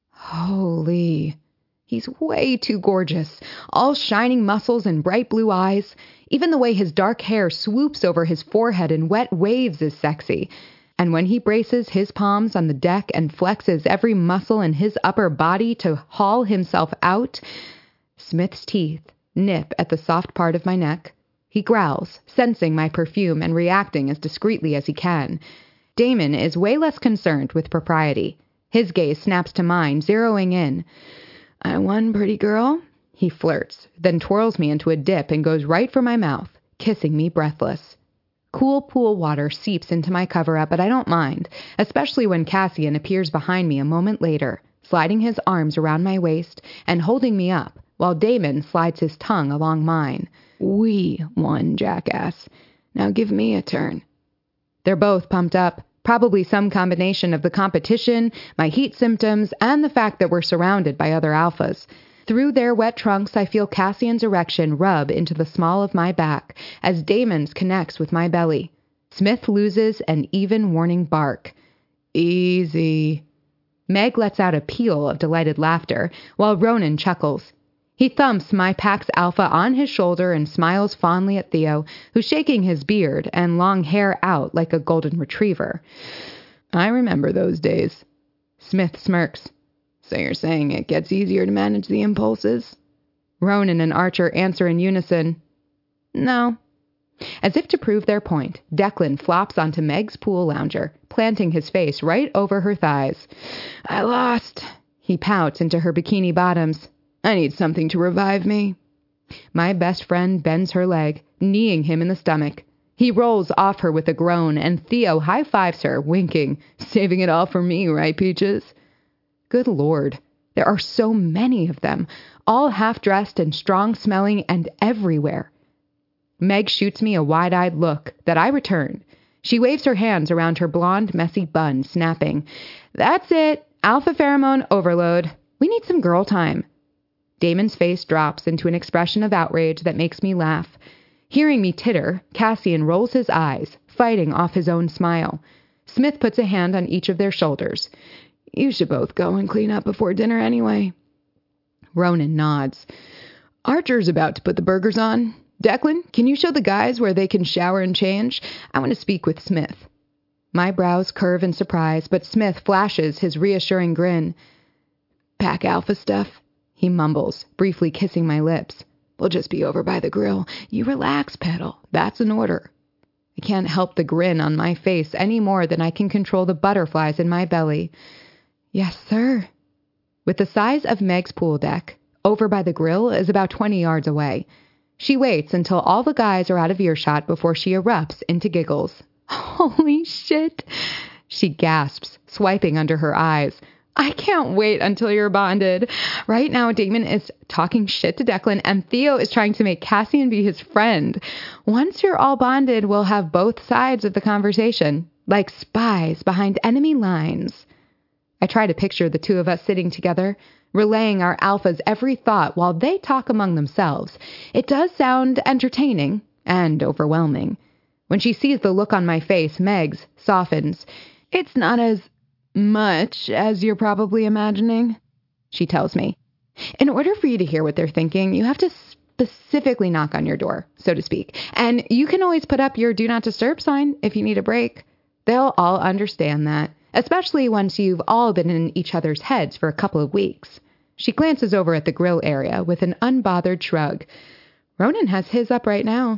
Holy... He's way too gorgeous, all shining muscles and bright blue eyes. Even the way his dark hair swoops over his forehead in wet waves is sexy. And when he braces his palms on the deck and flexes every muscle in his upper body to haul himself out, Smith's teeth nip at the soft part of my neck. He growls, sensing my perfume and reacting as discreetly as he can. Damon is way less concerned with propriety. His gaze snaps to mine, zeroing in. I won, pretty girl, he flirts, then twirls me into a dip and goes right for my mouth, kissing me breathless. Cool pool water seeps into my cover-up, but I don't mind, especially when Cassian appears behind me a moment later, sliding his arms around my waist and holding me up, while Damon slides his tongue along mine. We won, jackass. Now give me a turn. They're both pumped up. Probably some combination of the competition, my heat symptoms, and the fact that we're surrounded by other alphas. Through their wet trunks, I feel Cassian's erection rub into the small of my back as Damon's connects with my belly. Smith loses an even warning bark. Easy. Meg lets out a peal of delighted laughter, while Ronan chuckles. He thumps my Pax Alpha on his shoulder and smiles fondly at Theo, who's shaking his beard and long hair out like a golden retriever. I remember those days. Smith smirks. So you're saying it gets easier to manage the impulses? Ronan and Archer answer in unison. No. As if to prove their point, Declan flops onto Meg's pool lounger, planting his face right over her thighs. I lost. He pouts into her bikini bottoms. I need something to revive me. My best friend bends her leg, kneeing him in the stomach. He rolls off her with a groan, and Theo high-fives her, winking. Saving it all for me, right, Peaches? Good Lord, there are so many of them, all half-dressed and strong-smelling and everywhere. Meg shoots me a wide-eyed look that I return. She waves her hands around her blonde, messy bun, snapping, "That's it! Alpha pheromone overload. We need some girl time." Damon's face drops into an expression of outrage that makes me laugh. Hearing me titter, Cassian rolls his eyes, fighting off his own smile. Smith puts a hand on each of their shoulders. "You should both go and clean up before dinner anyway." Ronan nods. "Archer's about to put the burgers on. Declan, can you show the guys where they can shower and change? I want to speak with Smith." My brows curve in surprise, but Smith flashes his reassuring grin. "Pack Alpha stuff," he mumbles, briefly kissing my lips. "We'll just be over by the grill. You relax, Petal. That's an order." I can't help the grin on my face any more than I can control the butterflies in my belly. "Yes, sir." With the size of Meg's pool deck, over by the grill is about twenty yards away. She waits until all the guys are out of earshot before she erupts into giggles. "Holy shit!" she gasps, swiping under her eyes. "I can't wait until you're bonded. Right now, Damon is talking shit to Declan, and Theo is trying to make Cassian be his friend. Once you're all bonded, we'll have both sides of the conversation, like spies behind enemy lines." I try to picture the two of us sitting together, relaying our alpha's every thought while they talk among themselves. It does sound entertaining and overwhelming. When she sees the look on my face, Meg's softens. "It's not as much as you're probably imagining," she tells me. "In order for you to hear what they're thinking, you have to specifically knock on your door, so to speak. And you can always put up your do not disturb sign if you need a break. They'll all understand that, especially once you've all been in each other's heads for a couple of weeks." She glances over at the grill area with an unbothered shrug. Ronan has his up right now.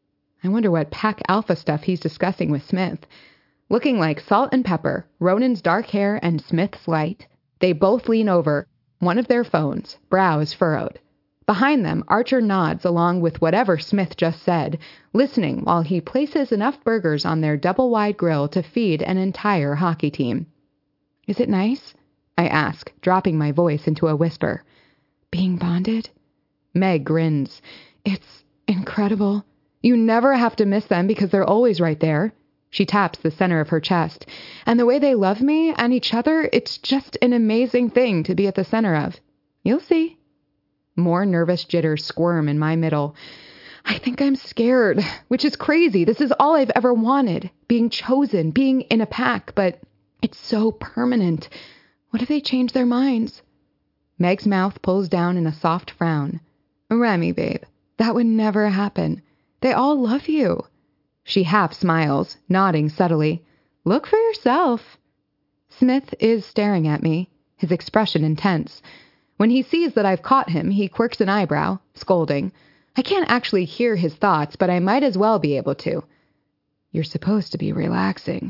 I wonder what Pack Alpha stuff he's discussing with Smith. Looking like salt and pepper, Ronan's dark hair and Smith's light, they both lean over, one of their phones, brows furrowed. Behind them, Archer nods along with whatever Smith just said, listening while he places enough burgers on their double-wide grill to feed an entire hockey team. "Is it nice?" I ask, dropping my voice into a whisper. "Being bonded?" Meg grins. "It's incredible. You never have to miss them because they're always right there." She taps the center of her chest. "And the way they love me and each other, it's just an amazing thing to be at the center of. You'll see." More nervous jitters squirm in my middle. I think I'm scared, which is crazy. This is all I've ever wanted, being chosen, being in a pack, but it's so permanent. What if they change their minds? Meg's mouth pulls down in a soft frown. "Remy, babe, that would never happen. They all love you." She half smiles, nodding subtly. "Look for yourself." Smith is staring at me, his expression intense. When he sees that I've caught him, he quirks an eyebrow, scolding. I can't actually hear his thoughts, but I might as well be able to. "You're supposed to be relaxing."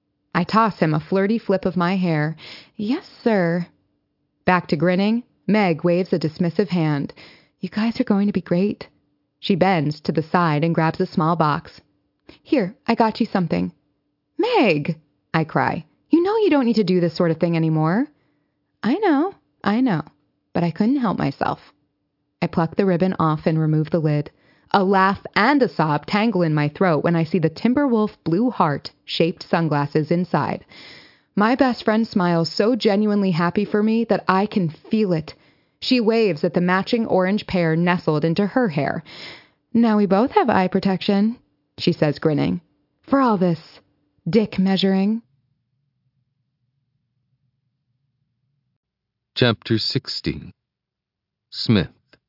I toss him a flirty flip of my hair. "Yes, sir." Back to grinning, Meg waves a dismissive hand. "You guys are going to be great." She bends to the side and grabs a small box. "Here, I got you something." "Meg!" I cry. "You know you don't need to do this sort of thing anymore." "I know, I know, but I couldn't help myself." I pluck the ribbon off and remove the lid. A laugh and a sob tangle in my throat when I see the Timberwolf blue heart-shaped sunglasses inside. My best friend smiles so genuinely happy for me that I can feel it. She waves at the matching orange pair nestled into her hair. "Now we both have eye protection," she says, grinning. "For all this dick measuring." Chapter sixteen. Smith.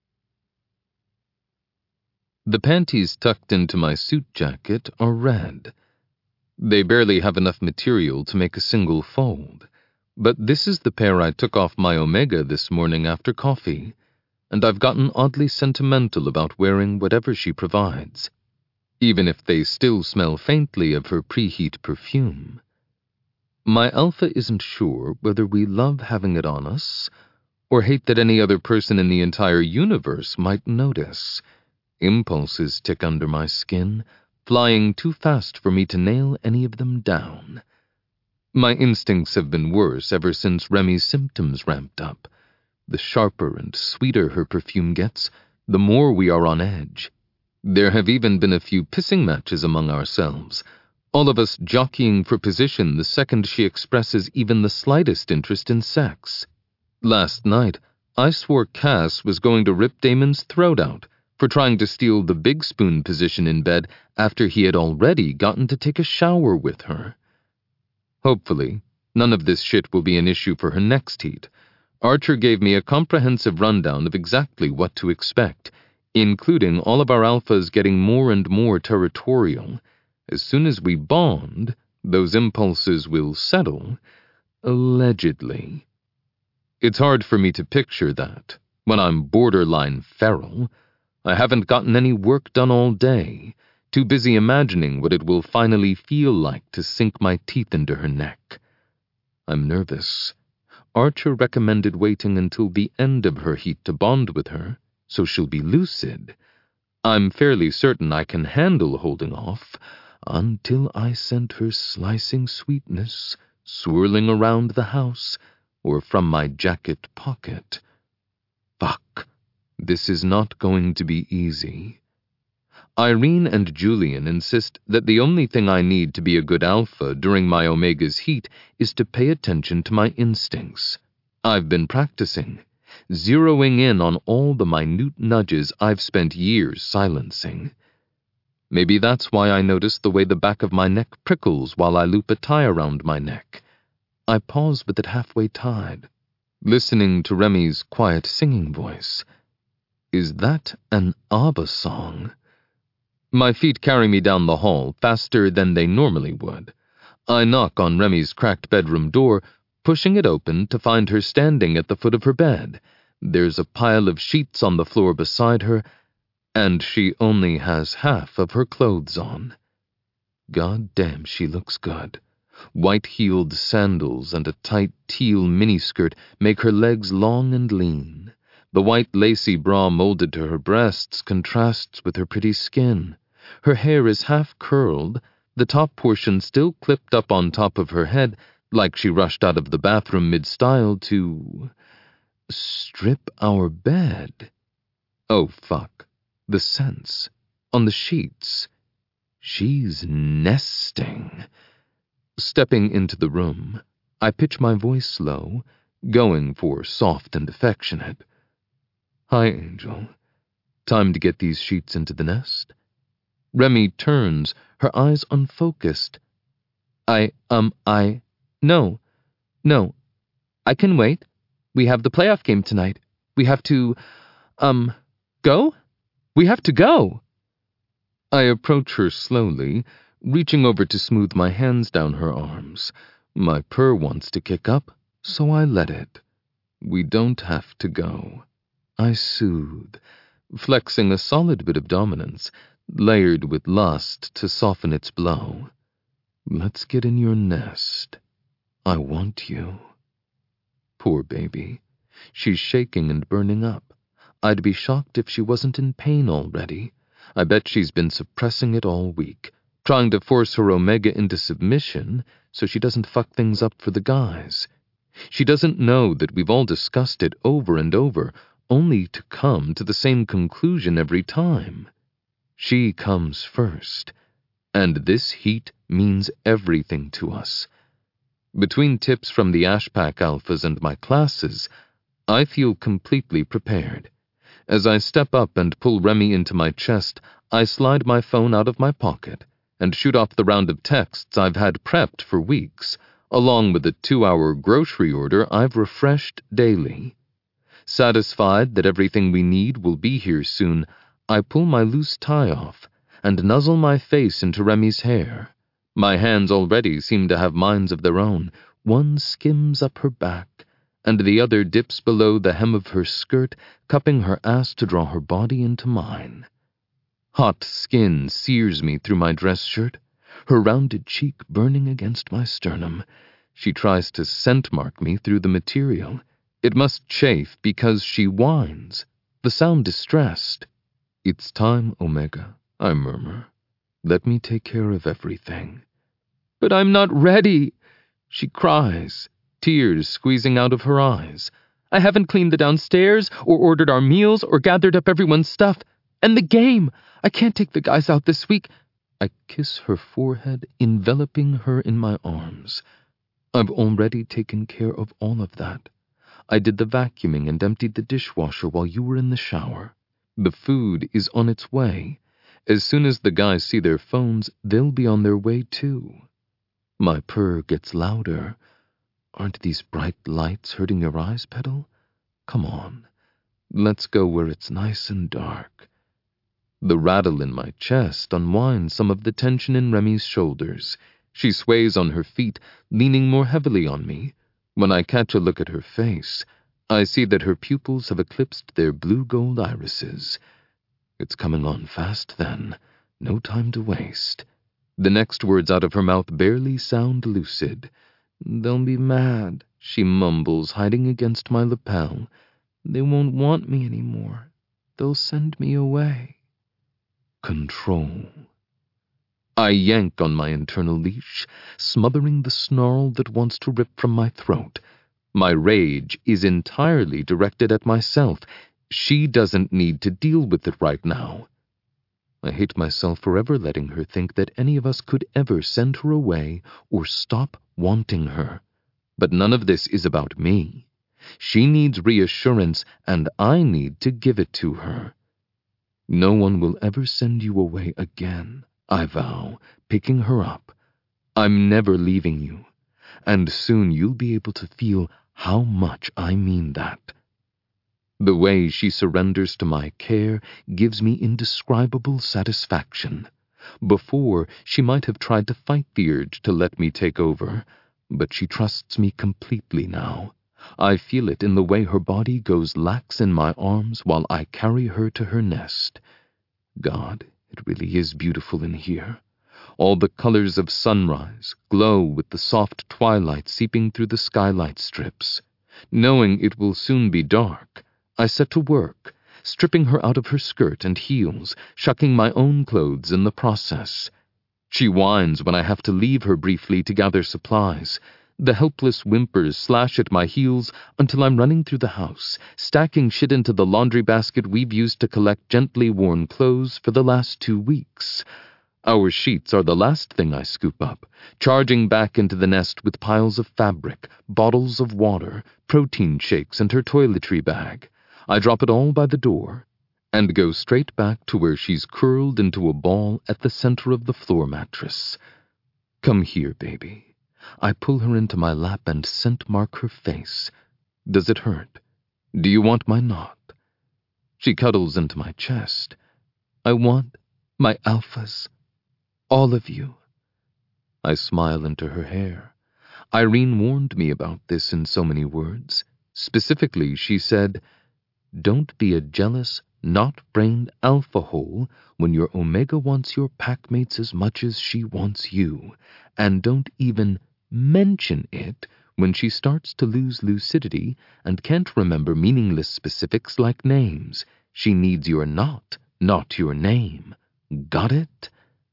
The panties tucked into my suit jacket are red. They barely have enough material to make a single fold, but this is the pair I took off my Omega this morning after coffee, and I've gotten oddly sentimental about wearing whatever she provides, even if they still smell faintly of her preheat perfume. My Alpha isn't sure whether we love having it on us, or hate that any other person in the entire universe might notice. Impulses tick under my skin, flying too fast for me to nail any of them down. My instincts have been worse ever since Remy's symptoms ramped up. The sharper and sweeter her perfume gets, the more we are on edge. There have even been a few pissing matches among ourselves, all of us jockeying for position the second she expresses even the slightest interest in sex. Last night, I swore Cass was going to rip Damon's throat out for trying to steal the big spoon position in bed after he had already gotten to take a shower with her. Hopefully, none of this shit will be an issue for her next heat. Archer gave me a comprehensive rundown of exactly what to expect, including all of our alphas getting more and more territorial. As soon as we bond, those impulses will settle, allegedly. It's hard for me to picture that, when I'm borderline feral. I haven't gotten any work done all day, too busy imagining what it will finally feel like to sink my teeth into her neck. I'm nervous. Archer recommended waiting until the end of her heat to bond with her, so she'll be lucid. I'm fairly certain I can handle holding off until I sent her slicing sweetness swirling around the house or from my jacket pocket. Fuck. This is not going to be easy. Irene and Julian insist that the only thing I need to be a good alpha during my Omega's heat is to pay attention to my instincts. I've been practicing, zeroing in on all the minute nudges I've spent years silencing. Maybe that's why I notice the way the back of my neck prickles while I loop a tie around my neck. I pause with it halfway tied, listening to Remy's quiet singing voice. Is that an ABBA song? My feet carry me down the hall faster than they normally would. I knock on Remy's cracked bedroom door, pushing it open to find her standing at the foot of her bed. There's a pile of sheets on the floor beside her, and she only has half of her clothes on. God damn, she looks good. White-heeled sandals and a tight teal miniskirt make her legs long and lean. The white lacy bra molded to her breasts contrasts with her pretty skin. Her hair is half curled, the top portion still clipped up on top of her head, like she rushed out of the bathroom mid-style to strip our bed. Oh, fuck. The scents. On the sheets. She's nesting. Stepping into the room, I pitch my voice low, going for soft and affectionate. Hi, Angel. Time to get these sheets into the nest? Remy turns, her eyes unfocused. I, um, I... No. No. I can wait. We have the playoff game tonight. We have to, um, go? We have to go! I approach her slowly, reaching over to smooth my hands down her arms. My purr wants to kick up, so I let it. We don't have to go. I soothe, flexing a solid bit of dominance, layered with lust to soften its blow. Let's get in your nest. I want you. Poor baby. She's shaking and burning up. I'd be shocked if she wasn't in pain already. I bet she's been suppressing it all week, trying to force her Omega into submission so she doesn't fuck things up for the guys. She doesn't know that we've all discussed it over and over, only to come to the same conclusion every time. She comes first, and this heat means everything to us. Between tips from the Ashpack Alphas and my classes, I feel completely prepared. As I step up and pull Remy into my chest, I slide my phone out of my pocket and shoot off the round of texts I've had prepped for weeks, along with a two-hour grocery order I've refreshed daily. Satisfied that everything we need will be here soon, I pull my loose tie off and nuzzle my face into Remy's hair. My hands already seem to have minds of their own. One skims up her back, and the other dips below the hem of her skirt, cupping her ass to draw her body into mine. Hot skin sears me through my dress shirt, her rounded cheek burning against my sternum. She tries to scent mark me through the material. It must chafe because she whines, the sound distressed. It's time, Omega, I murmur. Let me take care of everything. But I'm not ready, she cries, tears squeezing out of her eyes. I haven't cleaned the downstairs, or ordered our meals, or gathered up everyone's stuff. And the game! I can't take the guys out this week. I kiss her forehead, enveloping her in my arms. I've already taken care of all of that. I did the vacuuming and emptied the dishwasher while you were in the shower. The food is on its way. As soon as the guys see their phones, they'll be on their way too. My purr gets louder. Aren't these bright lights hurting your eyes, Petal? Come on. Let's go where it's nice and dark. The rattle in my chest unwinds some of the tension in Remy's shoulders. She sways on her feet, leaning more heavily on me. When I catch a look at her face, I see that her pupils have eclipsed their blue-gold irises. It's coming on fast then. No time to waste. The next words out of her mouth barely sound lucid. They'll be mad, she mumbles, hiding against my lapel. They won't want me anymore. They'll send me away. Control. I yank on my internal leash, smothering the snarl that wants to rip from my throat. My rage is entirely directed at myself. She doesn't need to deal with it right now. I hate myself for ever letting her think that any of us could ever send her away or stop wanting her. But none of this is about me. She needs reassurance, and I need to give it to her. No one will ever send you away again, I vow, picking her up. I'm never leaving you, and soon you'll be able to feel how much I mean that. The way she surrenders to my care gives me indescribable satisfaction. Before, she might have tried to fight the urge to let me take over, but she trusts me completely now. I feel it in the way her body goes lax in my arms while I carry her to her nest. God, it really is beautiful in here. All the colors of sunrise glow with the soft twilight seeping through the skylight strips. Knowing it will soon be dark, I set to work, stripping her out of her skirt and heels, shucking my own clothes in the process. She whines when I have to leave her briefly to gather supplies. The helpless whimpers slash at my heels until I'm running through the house, stacking shit into the laundry basket we've used to collect gently worn clothes for the last two weeks. Our sheets are the last thing I scoop up, charging back into the nest with piles of fabric, bottles of water, protein shakes, and her toiletry bag. I drop it all by the door and go straight back to where she's curled into a ball at the center of the floor mattress. Come here, baby. I pull her into my lap and scent mark her face. Does it hurt? Do you want my knot? She cuddles into my chest. I want my alphas. All of you. I smile into her hair. Irene warned me about this in so many words. Specifically, she said, "Don't be a jealous, knot-brained alpha hole when your Omega wants your packmates as much as she wants you, and don't even mention it when she starts to lose lucidity and can't remember meaningless specifics like names. She needs your knot, not your name. Got it?"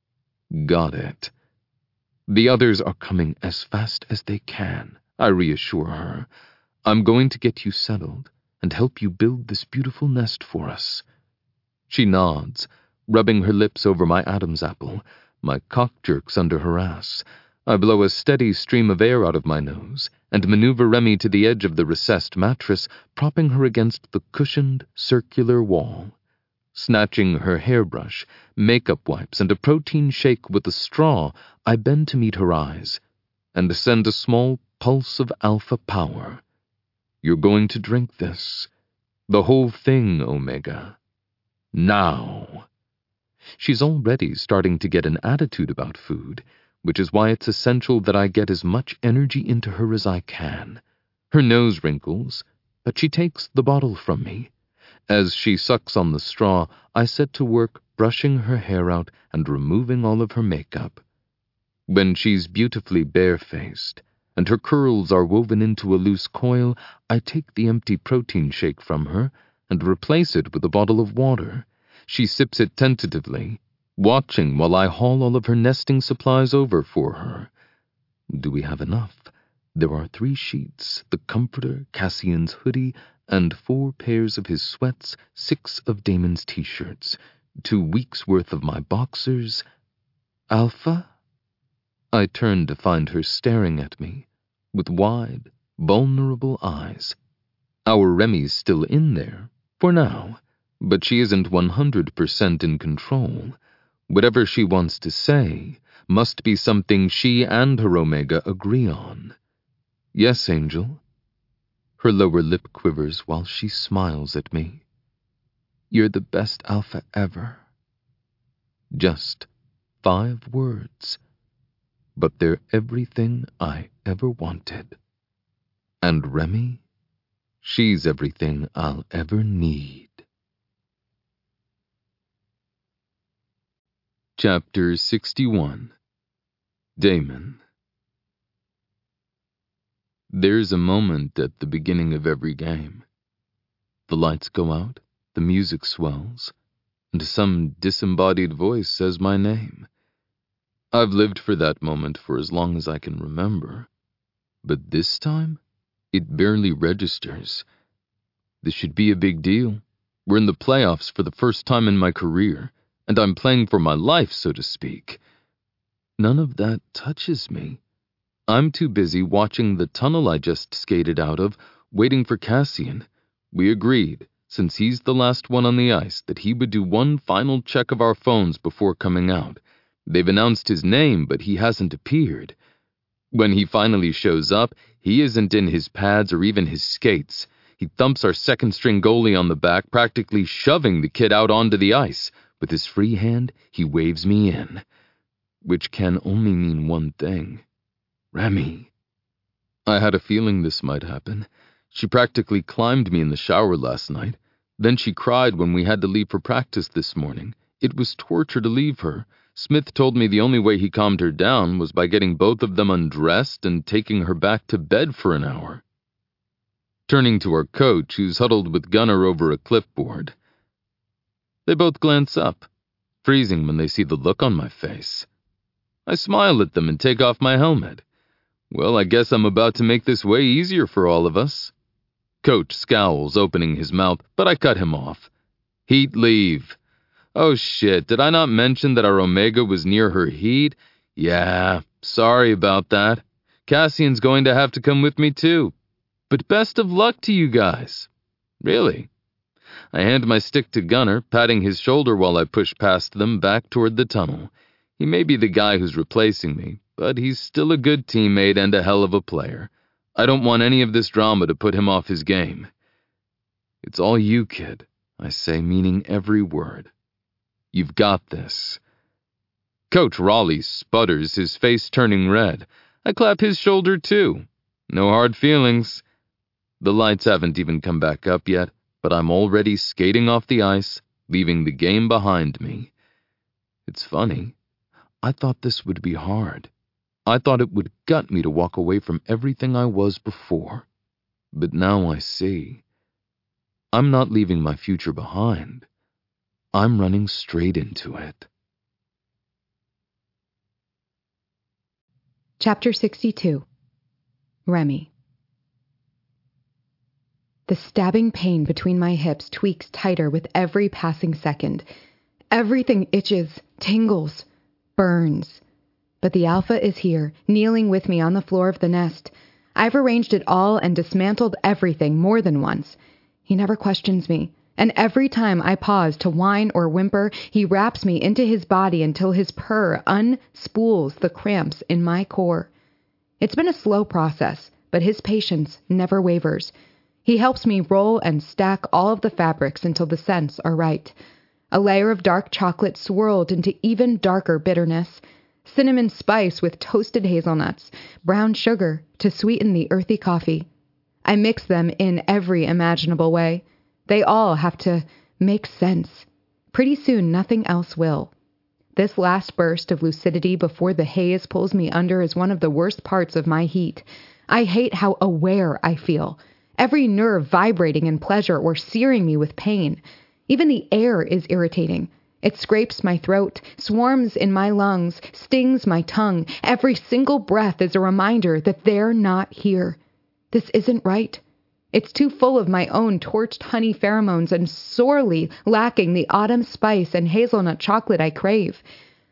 Got it. The others are coming as fast as they can, I reassure her. I'm going to get you settled and help you build this beautiful nest for us. She nods, rubbing her lips over my Adam's apple. My cock jerks under her ass. I blow a steady stream of air out of my nose and maneuver Remy to the edge of the recessed mattress, propping her against the cushioned, circular wall. Snatching her hairbrush, makeup wipes, and a protein shake with a straw, I bend to meet her eyes and send a small pulse of alpha power. You're going to drink this. The whole thing, Omega. Now. She's already starting to get an attitude about food, which is why it's essential that I get as much energy into her as I can. Her nose wrinkles, but she takes the bottle from me. As she sucks on the straw, I set to work brushing her hair out and removing all of her makeup. When she's beautifully barefaced, and her curls are woven into a loose coil, I take the empty protein shake from her and replace it with a bottle of water. She sips it tentatively, watching while I haul all of her nesting supplies over for her. Do we have enough? There are three sheets, the comforter, Cassian's hoodie, and four pairs of his sweats, six of Damon's t-shirts, two weeks' worth of my boxers. Alpha? I turned to find her staring at me with wide, vulnerable eyes. Our Remy's still in there, for now, but she isn't one hundred percent in control. Whatever she wants to say must be something she and her Omega agree on. Yes, Angel? Her lower lip quivers while she smiles at me. You're the best Alpha ever. Just five words, but they're everything I ever wanted. And Remy, she's everything I'll ever need. Chapter sixty-one. Damon. There's a moment at the beginning of every game. The lights go out, the music swells, and some disembodied voice says my name. I've lived for that moment for as long as I can remember, but this time, it barely registers. This should be a big deal. We're in the playoffs for the first time in my career, and I'm playing for my life, so to speak. None of that touches me. I'm too busy watching the tunnel I just skated out of, waiting for Cassian. We agreed, since he's the last one on the ice, that he would do one final check of our phones before coming out. They've announced his name, but he hasn't appeared. When he finally shows up, he isn't in his pads or even his skates. He thumps our second-string goalie on the back, practically shoving the kid out onto the ice. With his free hand, he waves me in. Which can only mean one thing. Remy. I had a feeling this might happen. She practically climbed me in the shower last night. Then she cried when we had to leave for practice this morning. It was torture to leave her. Smith told me the only way he calmed her down was by getting both of them undressed and taking her back to bed for an hour. Turning to our coach, who's huddled with Gunnar over a clipboard. They both glance up, freezing when they see the look on my face. I smile at them and take off my helmet. Well, I guess I'm about to make this way easier for all of us. Coach scowls, opening his mouth, but I cut him off. Heat leave. Oh shit, did I not mention that our Omega was near her heat? Yeah, sorry about that. Cassian's going to have to come with me too. But best of luck to you guys. Really? I hand my stick to Gunnar, patting his shoulder while I push past them back toward the tunnel. He may be the guy who's replacing me, but he's still a good teammate and a hell of a player. I don't want any of this drama to put him off his game. It's all you, kid, I say, meaning every word. You've got this. Coach Raleigh sputters, his face turning red. I clap his shoulder too. No hard feelings. The lights haven't even come back up yet, but I'm already skating off the ice, leaving the game behind me. It's funny. I thought this would be hard. I thought it would gut me to walk away from everything I was before. But now I see. I'm not leaving my future behind. I'm running straight into it. Chapter sixty-two. Remy. The stabbing pain between my hips tweaks tighter with every passing second. Everything itches, tingles, burns. But the Alpha is here, kneeling with me on the floor of the nest. I've arranged it all and dismantled everything more than once. He never questions me, and every time I pause to whine or whimper, he wraps me into his body until his purr unspools the cramps in my core. It's been a slow process, but his patience never wavers. He helps me roll and stack all of the fabrics until the scents are right. A layer of dark chocolate swirled into even darker bitterness. Cinnamon spice with toasted hazelnuts, brown sugar to sweeten the earthy coffee. I mix them in every imaginable way. They all have to make sense. Pretty soon, nothing else will. This last burst of lucidity before the haze pulls me under is one of the worst parts of my heat. I hate how aware I feel. Every nerve vibrating in pleasure or searing me with pain. Even the air is irritating. It scrapes my throat, swarms in my lungs, stings my tongue. Every single breath is a reminder that they're not here. This isn't right. It's too full of my own torched honey pheromones and sorely lacking the autumn spice and hazelnut chocolate I crave.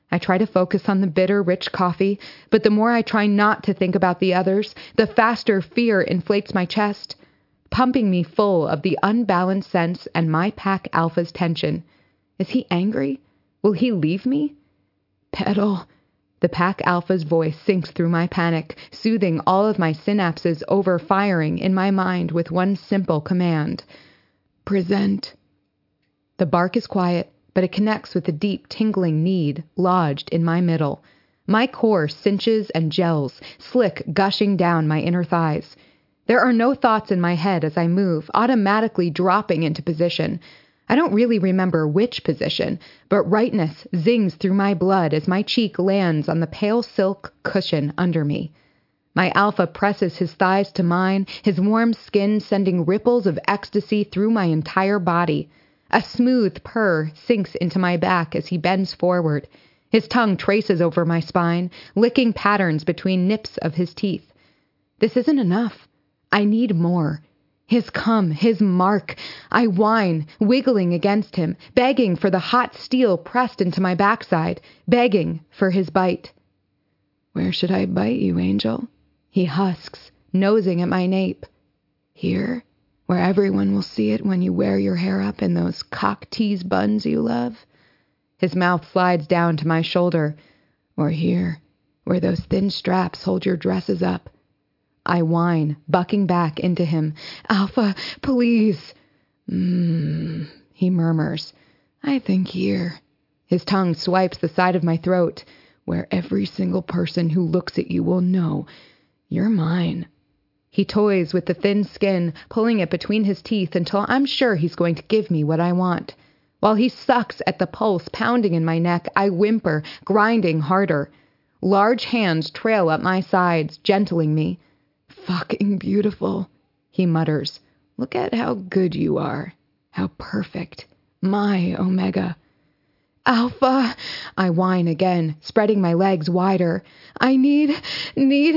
I try to focus on the bitter, rich coffee, but the more I try not to think about the others, the faster fear inflates my chest, pumping me full of the unbalanced sense and my pack alpha's tension. Is he angry? Will he leave me? Petal. The pack alpha's voice sinks through my panic, soothing all of my synapses over-firing in my mind with one simple command. Present. The bark is quiet, but it connects with the deep, tingling need lodged in my middle. My core cinches and gels, slick gushing down my inner thighs. There are no thoughts in my head as I move, automatically dropping into position. I don't really remember which position, but rightness zings through my blood as my cheek lands on the pale silk cushion under me. My alpha presses his thighs to mine, his warm skin sending ripples of ecstasy through my entire body. A smooth purr sinks into my back as he bends forward. His tongue traces over my spine, licking patterns between nips of his teeth. This isn't enough. I need more. His cum, his mark. I whine, wiggling against him, begging for the hot steel pressed into my backside, begging for his bite. Where should I bite you, Angel? He husks, nosing at my nape. Here, where everyone will see it when you wear your hair up in those cock tease buns you love. His mouth slides down to my shoulder. Or here, where those thin straps hold your dresses up. I whine, bucking back into him. Alpha, please. Mmm, he murmurs. I think here. His tongue swipes the side of my throat, where every single person who looks at you will know you're mine. He toys with the thin skin, pulling it between his teeth until I'm sure he's going to give me what I want. While he sucks at the pulse pounding in my neck, I whimper, grinding harder. Large hands trail up my sides, gentling me. Fucking beautiful, he mutters. Look at how good you are. How perfect. My Omega. Alpha, I whine again, spreading my legs wider. I need, need,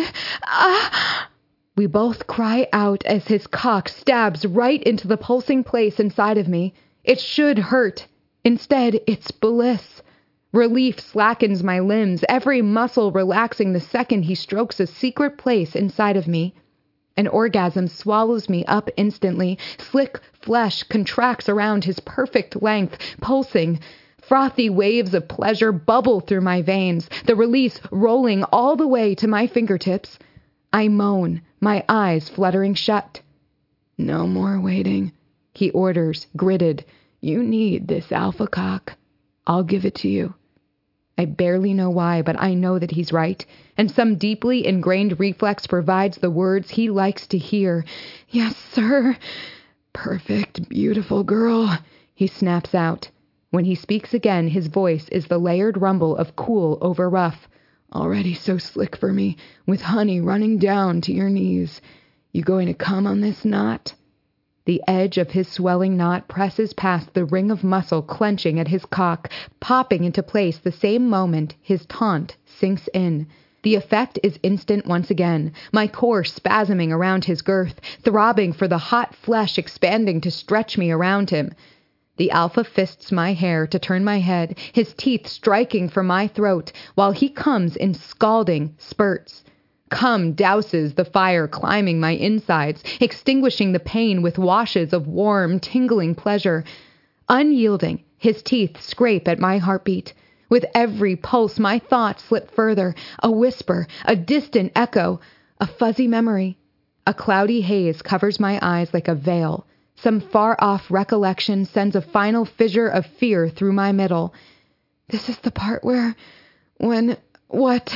ah. We both cry out as his cock stabs right into the pulsing place inside of me. It should hurt. Instead, it's bliss. Relief slackens my limbs, every muscle relaxing the second he strokes a secret place inside of me. An orgasm swallows me up instantly. Slick flesh contracts around his perfect length, pulsing. Frothy waves of pleasure bubble through my veins, the release rolling all the way to my fingertips. I moan, my eyes fluttering shut. No more waiting, he orders, gritted. You need this alpha cock. I'll give it to you. I barely know why, but I know that he's right, and some deeply ingrained reflex provides the words he likes to hear. Yes, sir. Perfect, beautiful girl, he snaps out. When he speaks again, his voice is the layered rumble of cool over rough. Already so slick for me, with honey running down to your knees. You going to come on this knot? The edge of his swelling knot presses past the ring of muscle clenching at his cock, popping into place the same moment his taunt sinks in. The effect is instant once again, my core spasming around his girth, throbbing for the hot flesh expanding to stretch me around him. The alpha fists my hair to turn my head, his teeth striking for my throat, while he comes in scalding spurts. Cum douses the fire climbing my insides, extinguishing the pain with washes of warm, tingling pleasure. Unyielding, his teeth scrape at my heartbeat. With every pulse, my thoughts slip further, a whisper, a distant echo, a fuzzy memory. A cloudy haze covers my eyes like a veil. Some far-off recollection sends a final fissure of fear through my middle. This is the part where... when... what...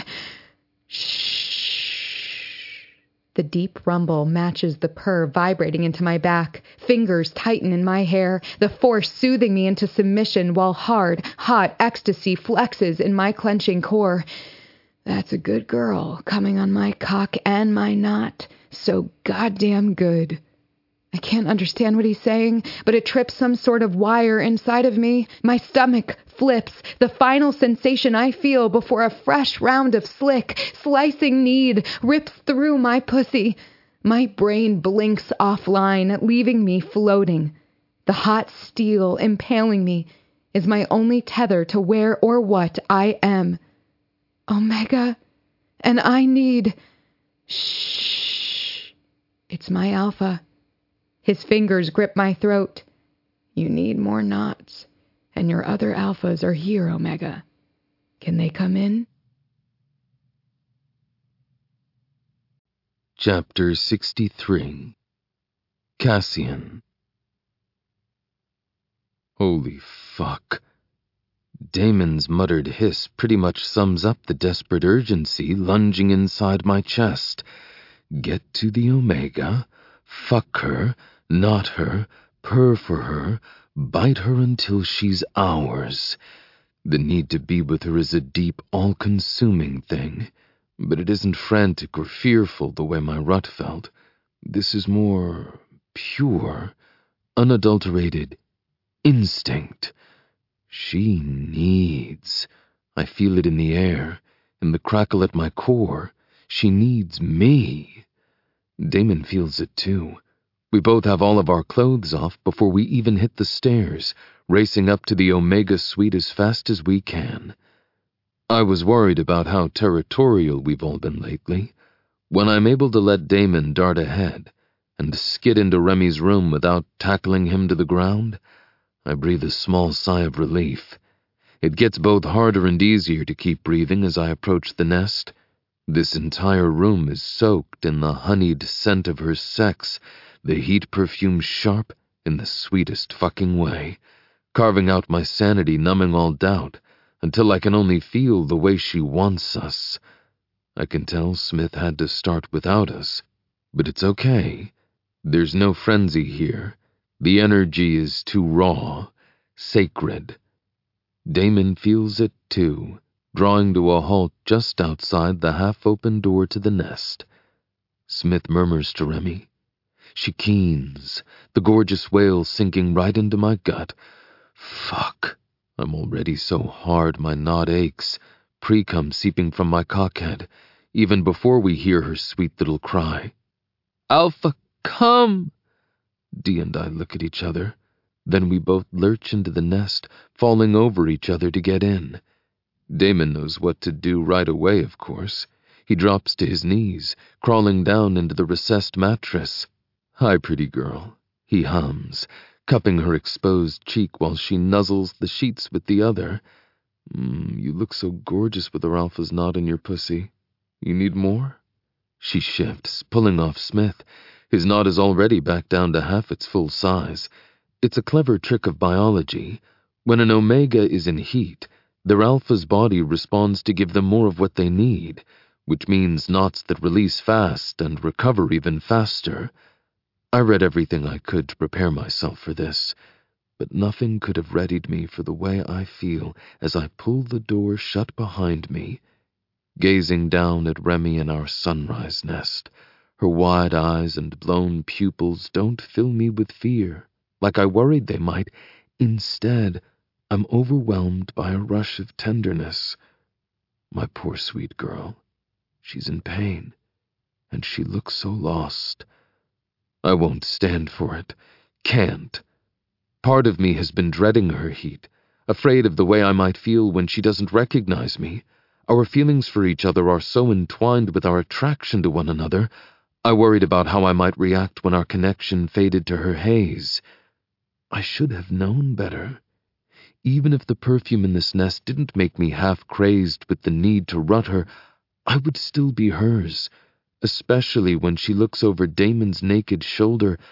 Shh. The deep rumble matches the purr vibrating into my back. Fingers tighten in my hair, the force soothing me into submission while hard, hot ecstasy flexes in my clenching core. That's a good girl, coming on my cock and my knot. So goddamn good. I can't understand what he's saying, but it trips some sort of wire inside of me. My stomach flips, the final sensation I feel before a fresh round of slick, slicing need rips through my pussy. My brain blinks offline, leaving me floating. The hot steel impaling me. is my only tether to where or what I am. Omega, and I need... Shh. It's my alpha. His fingers grip my throat. You need more knots, and your other alphas are here, Omega. Can they come in? Chapter sixty-three. Cassian. Holy fuck. Damon's muttered hiss pretty much sums up the desperate urgency lunging inside my chest. Get to the Omega, fuck her, knot her, purr for her, bite her until she's ours. The need to be with her is a deep, all-consuming thing, but it isn't frantic or fearful the way my rut felt. This is more pure, unadulterated instinct. She needs. I feel it in the air, in the crackle at my core. She needs me. Damon feels it too. We both have all of our clothes off before we even hit the stairs, racing up to the Omega suite as fast as we can. I was worried about how territorial we've all been lately. When I'm able to let Damon dart ahead and skid into Remy's room without tackling him to the ground, I breathe a small sigh of relief. It gets both harder and easier to keep breathing as I approach the nest. This entire room is soaked in the honeyed scent of her sex, the heat perfume sharp in the sweetest fucking way, carving out my sanity, numbing all doubt, until I can only feel the way she wants us. I can tell Smith had to start without us, but it's okay. There's no frenzy here. The energy is too raw, sacred. Damon feels it too, drawing to a halt just outside the half-open door to the nest. Smith murmurs to Remy. She keens, the gorgeous wail sinking right into my gut. Fuck. I'm already so hard my knot aches, pre-cum seeping from my cockhead, even before we hear her sweet little cry. Alpha, come! Dee and I look at each other. Then we both lurch into the nest, falling over each other to get in. Damon knows what to do right away, of course. He drops to his knees, crawling down into the recessed mattress. Hi, pretty girl, he hums, cupping her exposed cheek while she nuzzles the sheets with the other. Mm, you look so gorgeous with her alpha's knot in your pussy. You need more? She shifts, pulling off Smith. His knot is already back down to half its full size. It's a clever trick of biology. When an Omega is in heat, their alpha's body responds to give them more of what they need, which means knots that release fast and recover even faster. I read everything I could to prepare myself for this, but nothing could have readied me for the way I feel as I pull the door shut behind me, gazing down at Remy in our sunrise nest. Her wide eyes and blown pupils don't fill me with fear, like I worried they might. Instead, I'm overwhelmed by a rush of tenderness. My poor sweet girl. She's in pain, and she looks so lost. I won't stand for it. Can't. Part of me has been dreading her heat, afraid of the way I might feel when she doesn't recognize me. Our feelings for each other are so entwined with our attraction to one another. I worried about how I might react when our connection faded to her haze. I should have known better. Even if the perfume in this nest didn't make me half-crazed with the need to rut her, I would still be hers, especially when she looks over Damon's naked shoulder